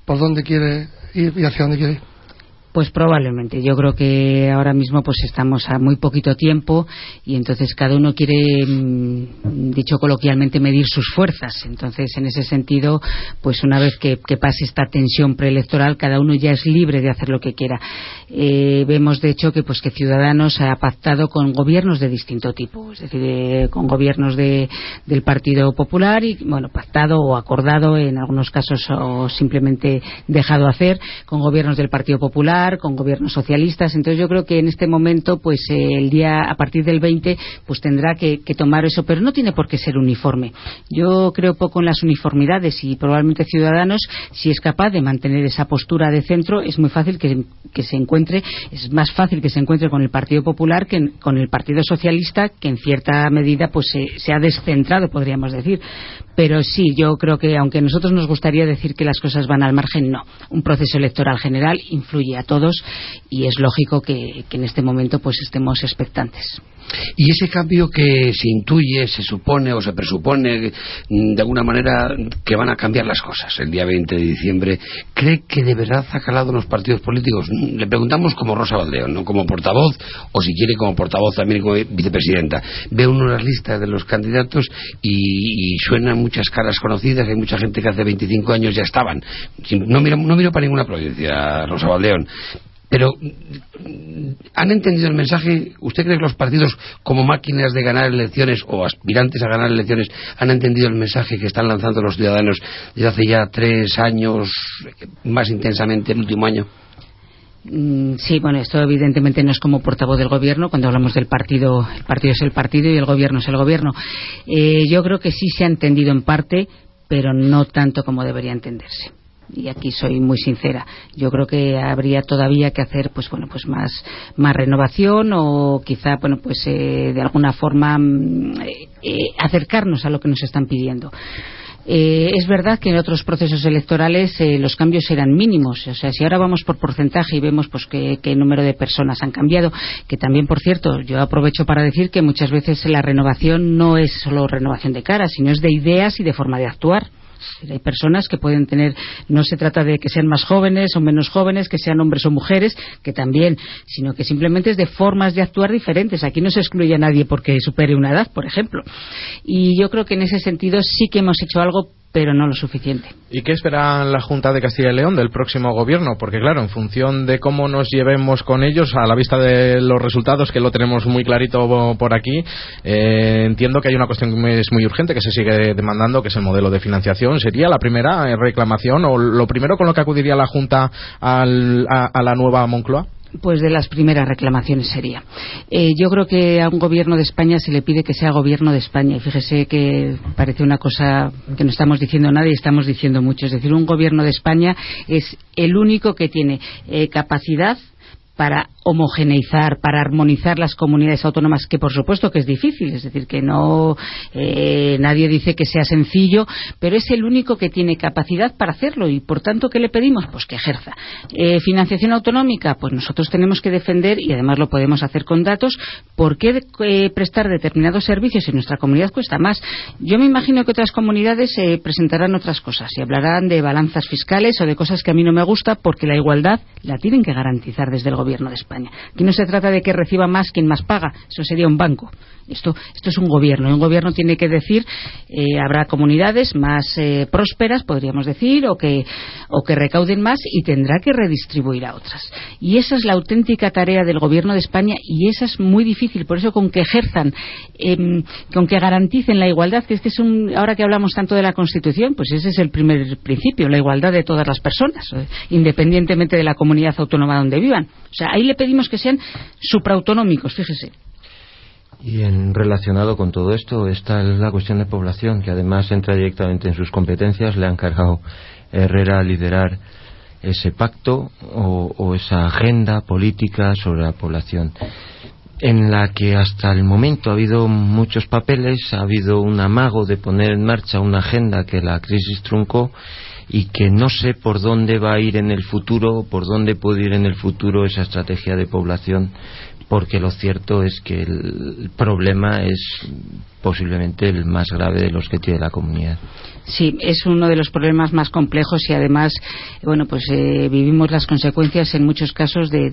Speaker 6: por dónde quiere ir y hacia dónde quiere ir?
Speaker 4: Pues probablemente. Yo creo que ahora mismo pues estamos a muy poquito tiempo y entonces cada uno quiere, dicho coloquialmente, medir sus fuerzas. Entonces, en ese sentido, pues una vez que pase esta tensión preelectoral, cada uno ya es libre de hacer lo que quiera. Vemos, de hecho, que Ciudadanos ha pactado con gobiernos de distinto tipo, es decir, con gobiernos del Partido Popular y, bueno, pactado o acordado en algunos casos o simplemente dejado hacer con gobiernos del Partido Popular, con gobiernos socialistas. Entonces yo creo que en este momento pues el día a partir del 20 pues tendrá que tomar eso, pero no tiene por qué ser uniforme. Yo creo poco en las uniformidades y probablemente Ciudadanos, si es capaz de mantener esa postura de centro, es muy fácil que se encuentre, es más fácil que se encuentre con el Partido Popular que con el Partido Socialista, que en cierta medida pues se ha descentrado, podríamos decir. Pero sí, yo creo que aunque a nosotros nos gustaría decir que las cosas van al margen, no. Un proceso electoral general influye a todos y es lógico que en este momento pues estemos expectantes.
Speaker 7: Y ese cambio que se intuye, se supone o se presupone de alguna manera que van a cambiar las cosas el día 20 de diciembre, ¿cree que de verdad ha calado en los partidos políticos? Le preguntamos como Rosa Valdeón, no como portavoz, o si quiere como portavoz también como vicepresidenta. Ve uno las listas de los candidatos y suenan muchas caras conocidas, hay mucha gente que hace 25 años ya estaban. No miro para ninguna provincia, Rosa Valdeón. Pero, ¿han entendido el mensaje? ¿Usted cree que los partidos, como máquinas de ganar elecciones o aspirantes a ganar elecciones, han entendido el mensaje que están lanzando los ciudadanos desde hace ya 3 años, más intensamente el último año?
Speaker 4: Sí, bueno, esto evidentemente no es como portavoz del gobierno. Cuando hablamos del partido, el partido es el partido y el gobierno es el gobierno. Yo creo que sí se ha entendido en parte, pero no tanto como debería entenderse. Y aquí soy muy sincera. Yo creo que habría todavía que hacer pues más renovación o quizá de alguna forma acercarnos a lo que nos están pidiendo. Es verdad que en otros procesos electorales los cambios eran mínimos. O sea, si ahora vamos por porcentaje y vemos qué número de personas han cambiado, que también, por cierto, yo aprovecho para decir que muchas veces la renovación no es solo renovación de cara, sino es de ideas y de forma de actuar. Hay personas que pueden tener, no se trata de que sean más jóvenes o menos jóvenes, que sean hombres o mujeres, que también, sino que simplemente es de formas de actuar diferentes. Aquí no se excluye a nadie porque supere una edad, por ejemplo. Y yo creo que en ese sentido sí que hemos hecho algo, pero no lo suficiente.
Speaker 3: ¿Y qué espera la Junta de Castilla y León del próximo gobierno? Porque claro, en función de cómo nos llevemos con ellos, a la vista de los resultados, que lo tenemos muy clarito por aquí, entiendo que hay una cuestión que es muy urgente, que se sigue demandando, que es el modelo de financiación. ¿Sería la primera reclamación o lo primero con lo que acudiría la Junta a la nueva Moncloa?
Speaker 4: Pues de las primeras reclamaciones sería. Yo creo que a un gobierno de España se le pide que sea gobierno de España. Y fíjese que parece una cosa que no estamos diciendo nada y estamos diciendo mucho. Es decir, un gobierno de España es el único que tiene capacidad para homogeneizar, para armonizar las comunidades autónomas, que por supuesto que es difícil, es decir, que no nadie dice que sea sencillo, pero es el único que tiene capacidad para hacerlo y por tanto, ¿qué le pedimos? Pues que ejerza. Financiación autonómica, pues nosotros tenemos que defender, y además lo podemos hacer con datos, por qué prestar determinados servicios en nuestra comunidad cuesta más. Yo me imagino que otras comunidades presentarán otras cosas y hablarán de balanzas fiscales o de cosas que a mí no me gusta, porque la igualdad la tienen que garantizar desde el gobierno de España. Aquí no se trata de que reciba más quien más paga, eso sería un banco. Esto es un gobierno. Un gobierno tiene que decir, habrá comunidades más prósperas, podríamos decir, o que recauden más y tendrá que redistribuir a otras. Y esa es la auténtica tarea del gobierno de España y esa es muy difícil. Por eso, con que ejerzan, con que garanticen la igualdad, que ahora que hablamos tanto de la Constitución, pues ese es el primer principio, la igualdad de todas las personas, independientemente de la comunidad autónoma donde vivan. O sea, ahí le pedimos que sean supraautonómicos, fíjese.
Speaker 1: Y relacionado con todo esto está la cuestión de población, que además entra directamente en sus competencias. Le ha encargado Herrera liderar ese pacto o esa agenda política sobre la población, en la que hasta el momento ha habido muchos papeles, ha habido un amago de poner en marcha una agenda que la crisis truncó y que no sé por dónde va a ir en el futuro, por dónde puede ir en el futuro esa estrategia de población, porque lo cierto es que el problema es posiblemente el más grave de los que tiene la comunidad.
Speaker 4: Sí, es uno de los problemas más complejos y además, vivimos las consecuencias en muchos casos de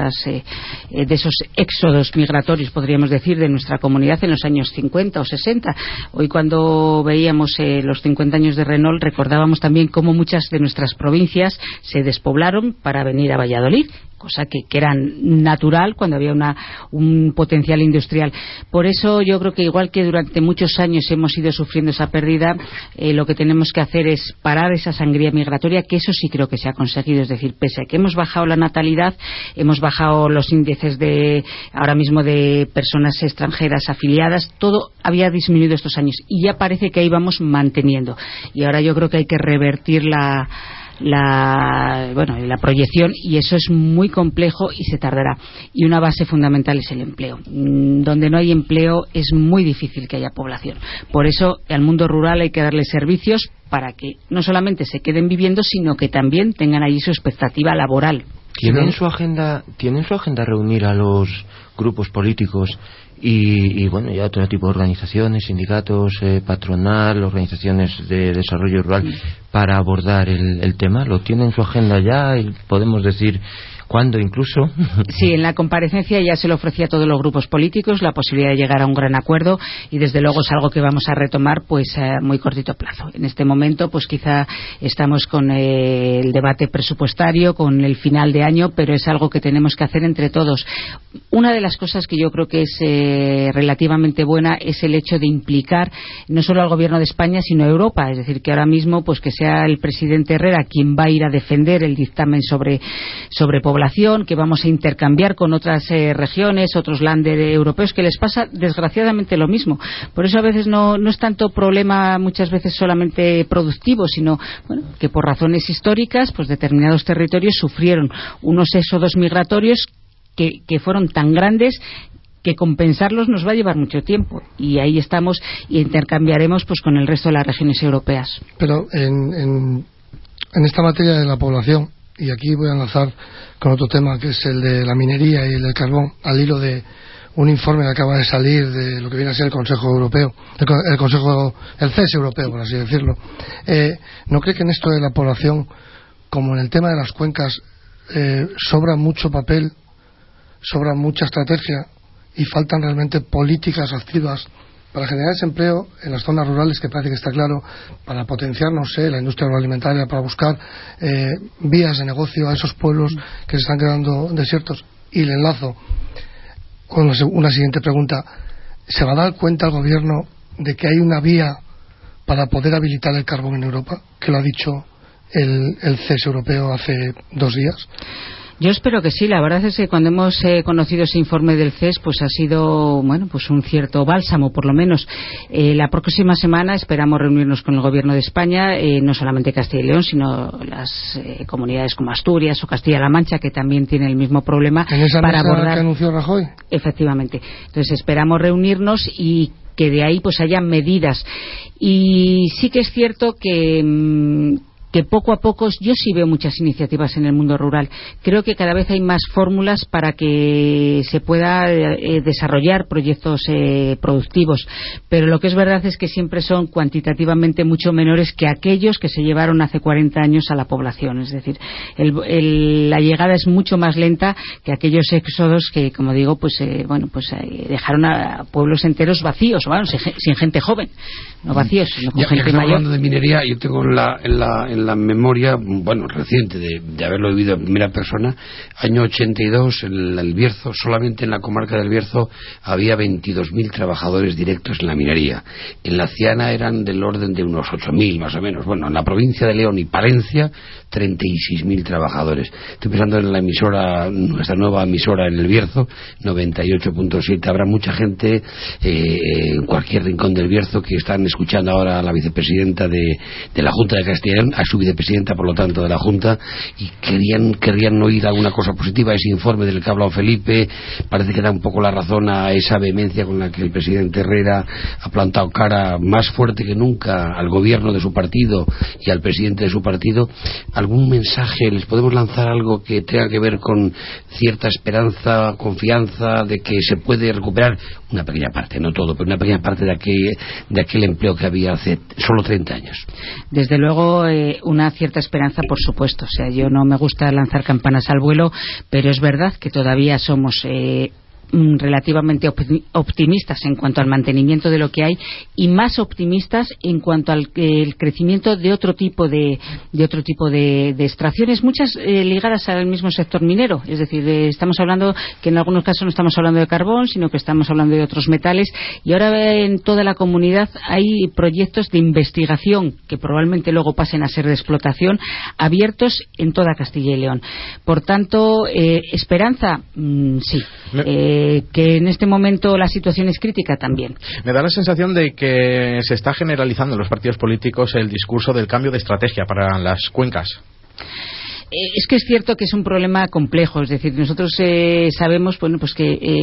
Speaker 4: esos éxodos migratorios, podríamos decir, de nuestra comunidad en los años 50 o 60. Hoy, cuando veíamos los 50 años de Renault, recordábamos también cómo muchas de nuestras provincias se despoblaron para venir a Valladolid, cosa que era natural cuando había un potencial industrial. Por eso yo creo que, igual que durante muchos años hemos ido sufriendo esa pérdida, lo que tenemos que hacer es parar esa sangría migratoria, que eso sí creo que se ha conseguido. Es decir, pese a que hemos bajado la natalidad, hemos bajado los índices ahora mismo de personas extranjeras afiliadas, todo había disminuido estos años y ya parece que ahí vamos manteniendo. Y ahora yo creo que hay que revertir la proyección, y eso es muy complejo y se tardará. Y una base fundamental es el empleo. Donde no hay empleo es muy difícil que haya población. Por eso al mundo rural hay que darle servicios para que no solamente se queden viviendo, sino que también tengan allí su expectativa laboral.
Speaker 1: ¿Tienen en su agenda reunir a los grupos políticos y ya otro tipo de organizaciones, sindicatos, patronal, organizaciones de desarrollo rural, para abordar el tema? ¿Lo tiene en su agenda ya y podemos decir cuándo incluso?
Speaker 4: Sí, en la comparecencia ya se le ofrecía a todos los grupos políticos la posibilidad de llegar a un gran acuerdo, y desde luego es algo que vamos a retomar a muy cortito plazo. En este momento quizá estamos con el debate presupuestario, con el final de año, pero es algo que tenemos que hacer entre todos. Una de las cosas que yo creo que es relativamente buena es el hecho de implicar no solo al Gobierno de España, sino a Europa. Es decir, que ahora mismo que sea el presidente Herrera quien va a ir a defender el dictamen sobre población, que vamos a intercambiar con otras regiones, otros länder europeos, que les pasa desgraciadamente lo mismo. Por eso a veces no es tanto problema muchas veces solamente productivo, sino que por razones históricas determinados territorios sufrieron unos éxodos migratorios que fueron tan grandes que compensarlos nos va a llevar mucho tiempo, y ahí estamos, y intercambiaremos con el resto de las regiones europeas.
Speaker 6: Pero en esta materia de la población, y aquí voy a enlazar con otro tema, que es el de la minería y el del carbón, al hilo de un informe que acaba de salir de lo que viene a ser el Consejo Europeo, el CES europeo, por así decirlo. ¿No cree que en esto de la población, como en el tema de las cuencas, sobra mucho papel, sobra mucha estrategia y faltan realmente políticas activas para generar ese empleo en las zonas rurales, que parece que está claro, para potenciar, la industria agroalimentaria, para buscar vías de negocio a esos pueblos que se están quedando desiertos? Y le enlazo con una siguiente pregunta. ¿Se va a dar cuenta el Gobierno de que hay una vía para poder habilitar el carbón en Europa, que lo ha dicho el CES europeo hace 2 días?
Speaker 4: Yo espero que sí. La verdad es que cuando hemos conocido ese informe del CES, ha sido un cierto bálsamo, por lo menos. La próxima semana esperamos reunirnos con el Gobierno de España, no solamente Castilla y León, sino las comunidades como Asturias o Castilla-La Mancha, que también tienen el mismo problema.
Speaker 6: ¿En esa
Speaker 4: para
Speaker 6: mesa
Speaker 4: abordar...
Speaker 6: que anunció Rajoy?
Speaker 4: Efectivamente. Entonces esperamos reunirnos y que de ahí haya medidas. Y sí que es cierto que poco a poco yo sí veo muchas iniciativas en el mundo rural. Creo que cada vez hay más fórmulas para que se pueda desarrollar proyectos productivos, pero lo que es verdad es que siempre son cuantitativamente mucho menores que aquellos que se llevaron hace 40 años a la población. Es decir, la llegada es mucho más lenta que aquellos éxodos que, como digo, dejaron a pueblos enteros vacíos, sin gente joven, no vacíos, sino con gente mayor.
Speaker 7: Hablando de minería, yo tengo en la memoria reciente de haberlo vivido en primera persona, año 82, en el Bierzo, solamente en la comarca del Bierzo había 22.000 trabajadores directos en la minería. En la Ciana eran del orden de unos 8.000 más o menos. En la provincia de León y Palencia 36.000 trabajadores. Estoy pensando en la emisora, nuestra nueva emisora en el Bierzo, 98.7. Habrá mucha gente en cualquier rincón del Bierzo que están escuchando ahora a la vicepresidenta de la Junta de Castilla y León, a su vicepresidenta, por lo tanto, de la Junta, y querrían oír alguna cosa positiva. Ese informe del que ha hablado Felipe parece que da un poco la razón a esa vehemencia con la que el presidente Herrera ha plantado cara más fuerte que nunca al gobierno de su partido y al presidente de su partido. ¿Algún mensaje? ¿Les podemos lanzar algo que tenga que ver con cierta esperanza, confianza de que se puede recuperar una pequeña parte, no todo, pero una pequeña parte de aquel empleo que había hace solo 30 años?
Speaker 4: Desde luego, una cierta esperanza, por supuesto. O sea, yo no me gusta lanzar campanas al vuelo, pero es verdad que todavía somos relativamente optimistas en cuanto al mantenimiento de lo que hay, y más optimistas en cuanto al el crecimiento de otro tipo de extracciones, muchas ligadas al mismo sector minero. Es decir, estamos hablando que en algunos casos no estamos hablando de carbón, sino que estamos hablando de otros metales, y ahora en toda la comunidad hay proyectos de investigación que probablemente luego pasen a ser de explotación, abiertos en toda Castilla y León. Por tanto, esperanza, sí. Que en este momento la situación es crítica también.
Speaker 3: Me da la sensación de que se está generalizando en los partidos políticos el discurso del cambio de estrategia para las cuencas.
Speaker 4: Es que es cierto que es un problema complejo, es decir, nosotros sabemos, bueno, pues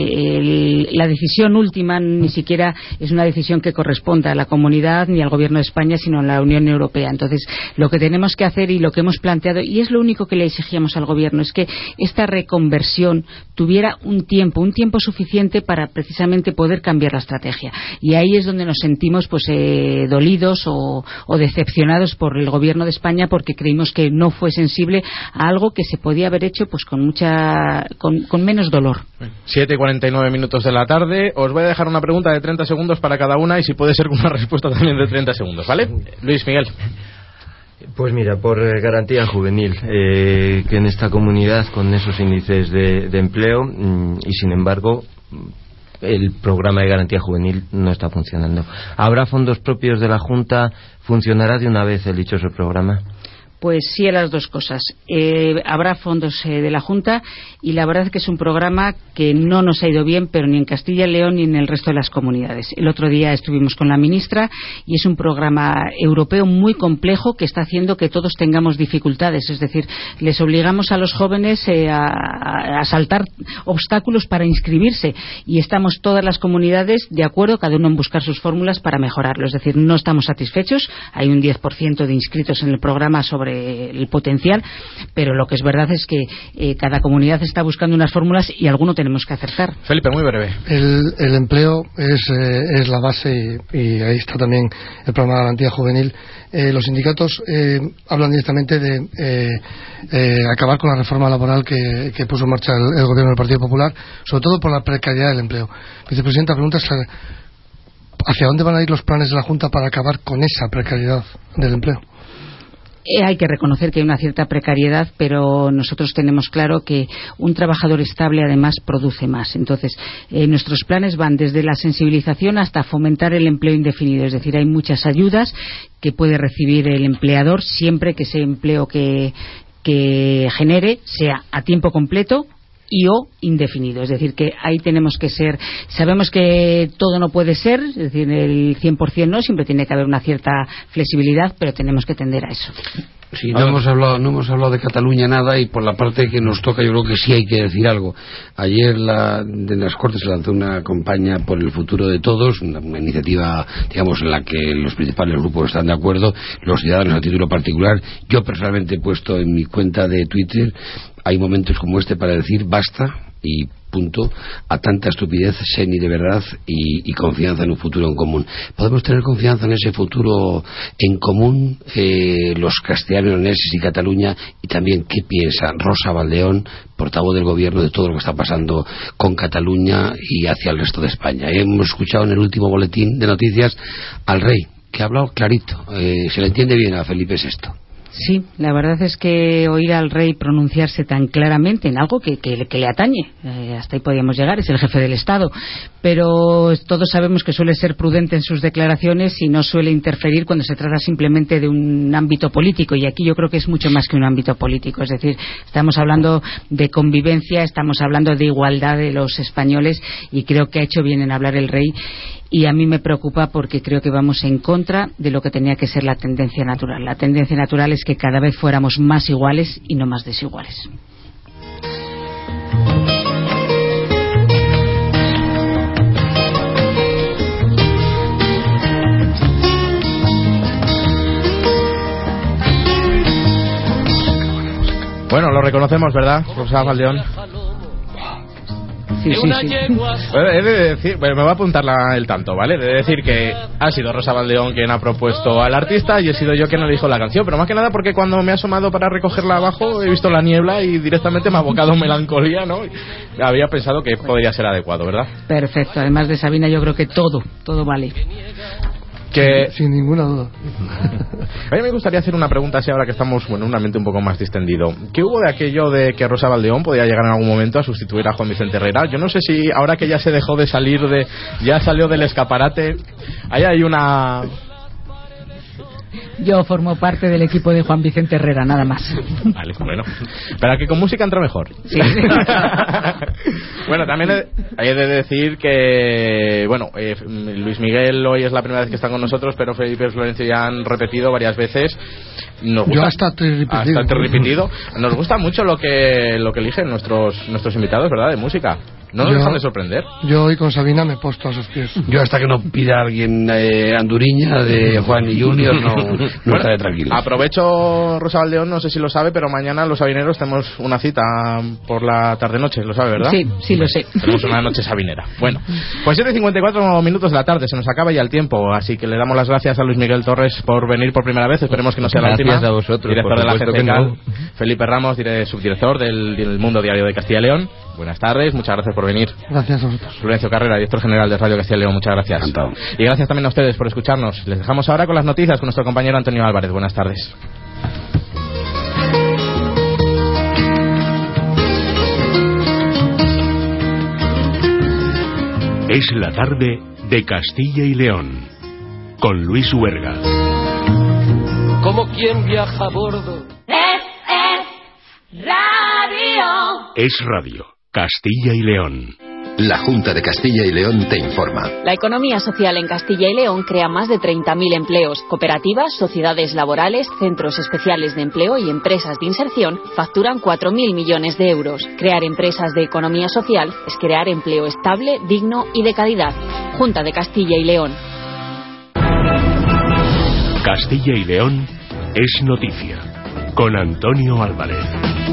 Speaker 4: que la decisión última ni siquiera es una decisión que corresponda a la comunidad ni al gobierno de España, sino a la Unión Europea. Entonces, lo que tenemos que hacer y lo que hemos planteado, y es lo único que le exigíamos al gobierno, es que esta reconversión tuviera un tiempo suficiente para precisamente poder cambiar la estrategia. Y ahí es donde nos sentimos pues dolidos o decepcionados por el gobierno de España, porque creímos que no fue sensible a algo que se podía haber hecho pues con menos dolor.
Speaker 3: 7:49 minutos de la tarde. Os voy a dejar una pregunta de 30 segundos para cada una, y si puede ser una respuesta también de 30 segundos, ¿vale? Luis Miguel.
Speaker 1: Pues mira, por garantía juvenil, que en esta comunidad con esos índices de empleo, y sin embargo el programa de garantía juvenil no está funcionando. ¿Habrá fondos propios de la Junta? ¿Funcionará de una vez el dichoso programa?
Speaker 4: Pues sí, a las dos cosas. Habrá fondos de la Junta, y la verdad es que es un programa que no nos ha ido bien, pero ni en Castilla y León ni en el resto de las comunidades. El otro día estuvimos con la ministra, y es un programa europeo muy complejo que está haciendo que todos tengamos dificultades. Es decir, les obligamos a los jóvenes a saltar obstáculos para inscribirse, y estamos todas las comunidades de acuerdo, cada uno en buscar sus fórmulas para mejorarlo. Es decir, no estamos satisfechos. Hay un 10% de inscritos en el programa sobre el potencial, pero lo que es verdad es que cada comunidad está buscando unas fórmulas y alguno tenemos que acertar.
Speaker 3: Felipe, muy breve.
Speaker 6: El empleo es la base, y ahí está también el programa de garantía juvenil. Los sindicatos hablan directamente de acabar con la reforma laboral que puso en marcha el gobierno del Partido Popular, sobre todo por la precariedad del empleo. Vicepresidenta, preguntas: ¿hacia dónde van a ir los planes de la Junta para acabar con esa precariedad del empleo?
Speaker 4: Hay que reconocer que hay una cierta precariedad, pero nosotros tenemos claro que un trabajador estable además produce más. Entonces, nuestros planes van desde la sensibilización hasta fomentar el empleo indefinido. Es decir, hay muchas ayudas que puede recibir el empleador siempre que ese empleo que genere sea a tiempo completo y o indefinido. Es decir, que ahí tenemos que ser, sabemos que todo no puede ser, es decir, el 100% no, siempre tiene que haber una cierta flexibilidad, pero tenemos que tender a eso.
Speaker 7: Sí, no hemos hablado de Cataluña nada, y por la parte que nos toca yo creo que sí hay que decir algo. Ayer en las Cortes se lanzó una campaña por el futuro de todos, una iniciativa, digamos, en la que los principales grupos están de acuerdo, los ciudadanos a título particular. Yo personalmente he puesto en mi cuenta de Twitter, hay momentos como este para decir basta y punto a tanta estupidez, seni de verdad y confianza en un futuro en común. ¿Podemos tener confianza en ese futuro en común, los castellanos, leoneses y Cataluña? Y también, ¿qué piensa Rosa Valdeón, portavoz del gobierno, de todo lo que está pasando con Cataluña y hacia el resto de España? Hemos escuchado en el último boletín de noticias al rey, que ha hablado clarito, se le entiende bien a Felipe VI.
Speaker 4: Sí, la verdad es que oír al rey pronunciarse tan claramente en algo que le atañe, hasta ahí podíamos llegar, es el jefe del Estado, pero todos sabemos que suele ser prudente en sus declaraciones y no suele interferir cuando se trata simplemente de un ámbito político, y aquí yo creo que es mucho más que un ámbito político. Es decir, estamos hablando de convivencia, estamos hablando de igualdad de los españoles, y creo que ha hecho bien en hablar el rey. Y a mí me preocupa porque creo que vamos en contra de lo que tenía que ser la tendencia natural. La tendencia natural es es que cada vez fuéramos más iguales y no más desiguales.
Speaker 3: Bueno, lo reconocemos, ¿verdad, Rosa Valdeón?
Speaker 4: Sí.
Speaker 3: He de decir, bueno, me voy a apuntar el tanto, ¿vale? De decir que ha sido Rosa Valdeón quien ha propuesto al artista y he sido yo quien elijo la canción, pero más que nada porque cuando me he asomado para recogerla abajo he visto la niebla y directamente me ha abocado melancolía, ¿no? Y había pensado que podría ser adecuado, ¿verdad?
Speaker 4: Perfecto, además de Sabina yo creo que todo vale.
Speaker 6: Sin ninguna duda.
Speaker 3: A mí me gustaría hacer una pregunta así ahora que estamos en un ambiente un poco más distendido. ¿Qué hubo de aquello de que Rosa Valdeón podía llegar en algún momento a sustituir a Juan Vicente Herrera? Yo no sé si ahora que ya se dejó de salir ya salió del escaparate, ahí hay una...
Speaker 4: Yo formo parte del equipo de Juan Vicente Herrera, nada más.
Speaker 3: Vale, bueno. Para que con música entre mejor.
Speaker 4: Sí.
Speaker 3: Bueno, también hay de decir que, Luis Miguel hoy es la primera vez que está con nosotros, pero Felipe y Florencio ya han repetido varias veces.
Speaker 6: Yo hasta estoy repetido.
Speaker 3: Nos gusta mucho lo que eligen nuestros invitados, ¿verdad? De música. ¿No nos dejan de sorprender?
Speaker 6: Yo hoy con Sabina me he puesto a sus pies.
Speaker 7: Yo hasta que no pida alguien Anduriña de Juan y Junior no estaré tranquilo.
Speaker 3: Aprovecho, Rosa Valdeón, no sé si lo sabe, pero mañana los sabineros tenemos una cita por la tarde-noche, lo sabe, ¿verdad?
Speaker 4: Sí, lo sé.
Speaker 3: Tenemos una noche sabinera. Bueno, pues 7:54 minutos de la tarde, se nos acaba ya el tiempo, así que le damos las gracias a Luis Miguel Torres por venir por primera vez, esperemos que no sea la última.
Speaker 1: Gracias a vosotros,
Speaker 3: director de la
Speaker 1: agencia
Speaker 3: CCCAL, Felipe Ramos, subdirector del Mundo Diario de Castilla y León. Buenas tardes, muchas gracias por venir.
Speaker 6: Gracias a vosotros.
Speaker 3: Florencio Carrera, director general de Radio Castilla y León, muchas gracias.
Speaker 7: Encantado.
Speaker 3: Y gracias también a ustedes por escucharnos. Les dejamos ahora con las noticias con nuestro compañero Antonio Álvarez. Buenas tardes.
Speaker 2: Es la tarde de Castilla y León, con Luis Huerga.
Speaker 10: Como quien viaja a bordo. Es radio.
Speaker 2: Es radio, Castilla y León.
Speaker 11: La Junta de Castilla y León te informa.
Speaker 12: La economía social en Castilla y León crea más de 30.000 empleos. Cooperativas, sociedades laborales, centros especiales de empleo y empresas de inserción facturan 4.000 millones de euros. Crear empresas de economía social es crear empleo estable, digno y de calidad. Junta de Castilla y León.
Speaker 2: Castilla y León es noticia, con Antonio Álvarez.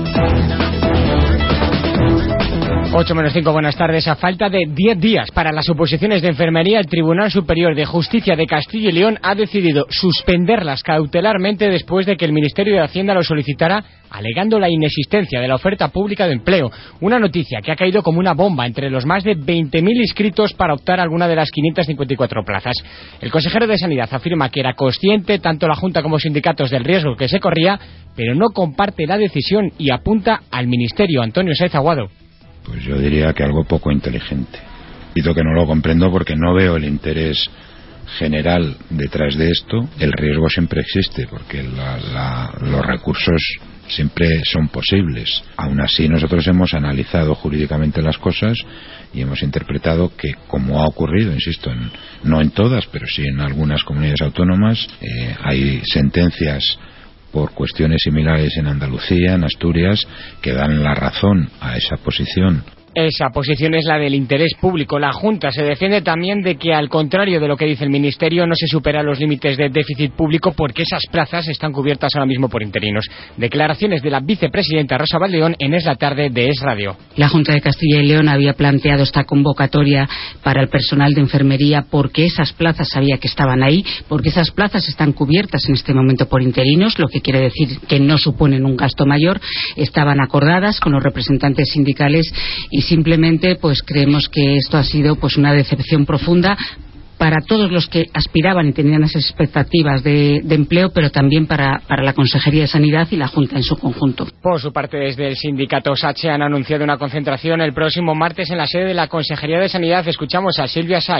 Speaker 5: 8:05, buenas tardes. A falta de 10 días para las oposiciones de enfermería, el Tribunal Superior de Justicia de Castilla y León ha decidido suspenderlas cautelarmente después de que el Ministerio de Hacienda lo solicitara, alegando la inexistencia de la oferta pública de empleo. Una noticia que ha caído como una bomba entre los más de 20.000 inscritos para optar a alguna de las 554 plazas. El consejero de Sanidad afirma que era consciente, tanto la Junta como sindicatos, del riesgo que se corría, pero no comparte la decisión y apunta al Ministerio. Antonio Sáez Aguado.
Speaker 13: Pues yo diría que algo poco inteligente. Digo que no lo comprendo porque no veo el interés general detrás de esto. El riesgo siempre existe porque los recursos siempre son posibles. Aún así, nosotros hemos analizado jurídicamente las cosas y hemos interpretado que, como ha ocurrido, insisto, no en todas, pero sí en algunas comunidades autónomas, hay sentencias por cuestiones similares en Andalucía, en Asturias, que dan la razón a esa posición.
Speaker 5: Esa posición es la del interés público. La Junta se defiende también de que, al contrario de lo que dice el Ministerio, no se superan los límites de déficit público porque esas plazas están cubiertas ahora mismo por interinos. Declaraciones de la vicepresidenta Rosa Valdeón en Es la Tarde de Es Radio.
Speaker 4: La Junta de Castilla y León había planteado esta convocatoria para el personal de enfermería porque esas plazas sabía que estaban ahí, porque esas plazas están cubiertas en este momento por interinos, lo que quiere decir que no suponen un gasto mayor. Estaban acordadas con los representantes sindicales y simplemente pues creemos que esto ha sido pues una decepción profunda para todos los que aspiraban y tenían esas expectativas de empleo, pero también para la Consejería de Sanidad y la Junta en su conjunto.
Speaker 5: Por su parte, desde el sindicato SACHE han anunciado una concentración el próximo martes en la sede de la Consejería de Sanidad. Escuchamos a Silvia Saiz.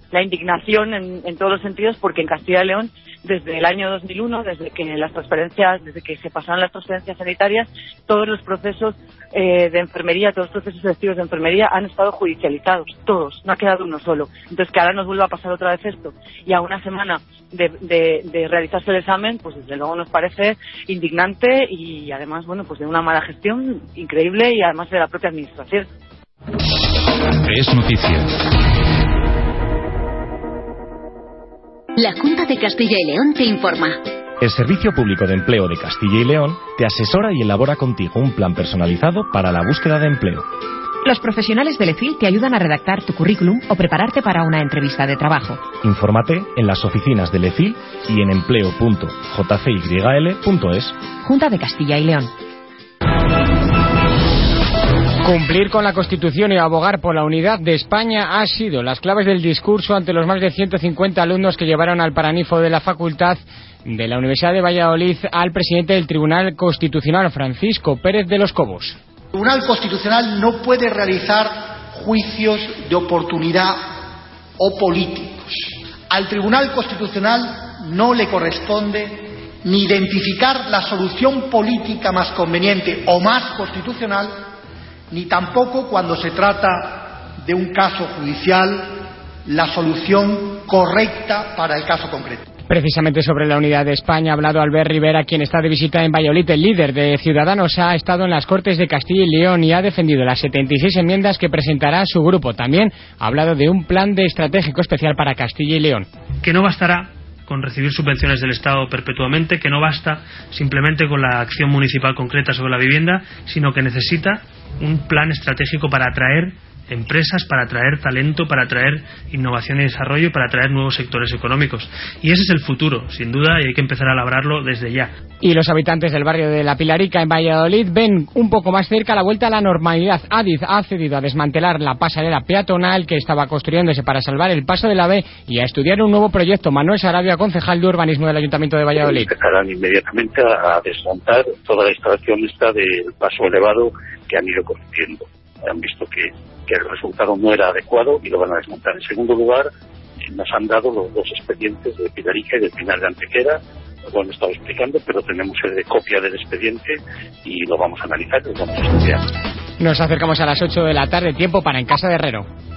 Speaker 14: la indignación en todos los sentidos, porque en Castilla y León, desde el año 2001, desde que se pasaron las transferencias sanitarias, todos los procesos de enfermería, todos los procesos selectivos de enfermería han estado judicializados, todos, no ha quedado uno solo. Entonces, que ahora nos vuelva a pasar otra vez esto, y a una semana de realizarse el examen, pues desde luego nos parece indignante y además, bueno, pues de una mala gestión increíble y además de la propia administración.
Speaker 15: Es noticia.
Speaker 16: La Junta de Castilla y León te informa.
Speaker 17: El Servicio Público de Empleo de Castilla y León te asesora y elabora contigo un plan personalizado para la búsqueda de empleo.
Speaker 18: Los profesionales del EFIL te ayudan a redactar tu currículum o prepararte para una entrevista de trabajo.
Speaker 17: Infórmate en las oficinas del EFIL y en empleo.jcyl.es.
Speaker 18: Junta de Castilla y León.
Speaker 5: Cumplir con la Constitución y abogar por la unidad de España ha sido las claves del discurso ante los más de 150 alumnos que llevaron al Paraninfo de la Facultad de la Universidad de Valladolid al presidente del Tribunal Constitucional, Francisco Pérez de los Cobos.
Speaker 19: El Tribunal Constitucional no puede realizar juicios de oportunidad o políticos. Al Tribunal Constitucional no le corresponde ni identificar la solución política más conveniente o más constitucional, ni tampoco, cuando se trata de un caso judicial, la solución correcta para el caso concreto.
Speaker 5: Precisamente sobre la unidad de España ha hablado Albert Rivera, quien está de visita en Valladolid. El líder de Ciudadanos ha estado en las Cortes de Castilla y León y ha defendido las 76 enmiendas que presentará su grupo. También ha hablado de un plan de estratégico especial para Castilla y León.
Speaker 20: Que no bastará con recibir subvenciones del Estado perpetuamente, que no basta simplemente con la acción municipal concreta sobre la vivienda, sino que necesita un plan estratégico para atraer empresas, para atraer talento, para atraer innovación y desarrollo y para atraer nuevos sectores económicos. Y ese es el futuro, sin duda, y hay que empezar a labrarlo desde ya.
Speaker 5: Y los habitantes del barrio de La Pilarica en Valladolid ven un poco más cerca la vuelta a la normalidad. Adif ha accedido a desmantelar la pasarela peatonal que estaba construyéndose para salvar el paso del AVE y a estudiar un nuevo proyecto. Manuel Sarabia, concejal de urbanismo del Ayuntamiento de Valladolid.
Speaker 21: Empezarán inmediatamente a desmontar toda la instalación esta del paso elevado que han ido construyendo. Han visto que el resultado no era adecuado y lo van a desmontar. En segundo lugar, nos han dado los dos expedientes de Pilarica y del Pinar de Antequera. Lo han estado explicando, pero tenemos copia del expediente y lo vamos a analizar y lo vamos a estudiar.
Speaker 5: Nos acercamos a las 8 de la tarde, tiempo para En Casa de Herrero.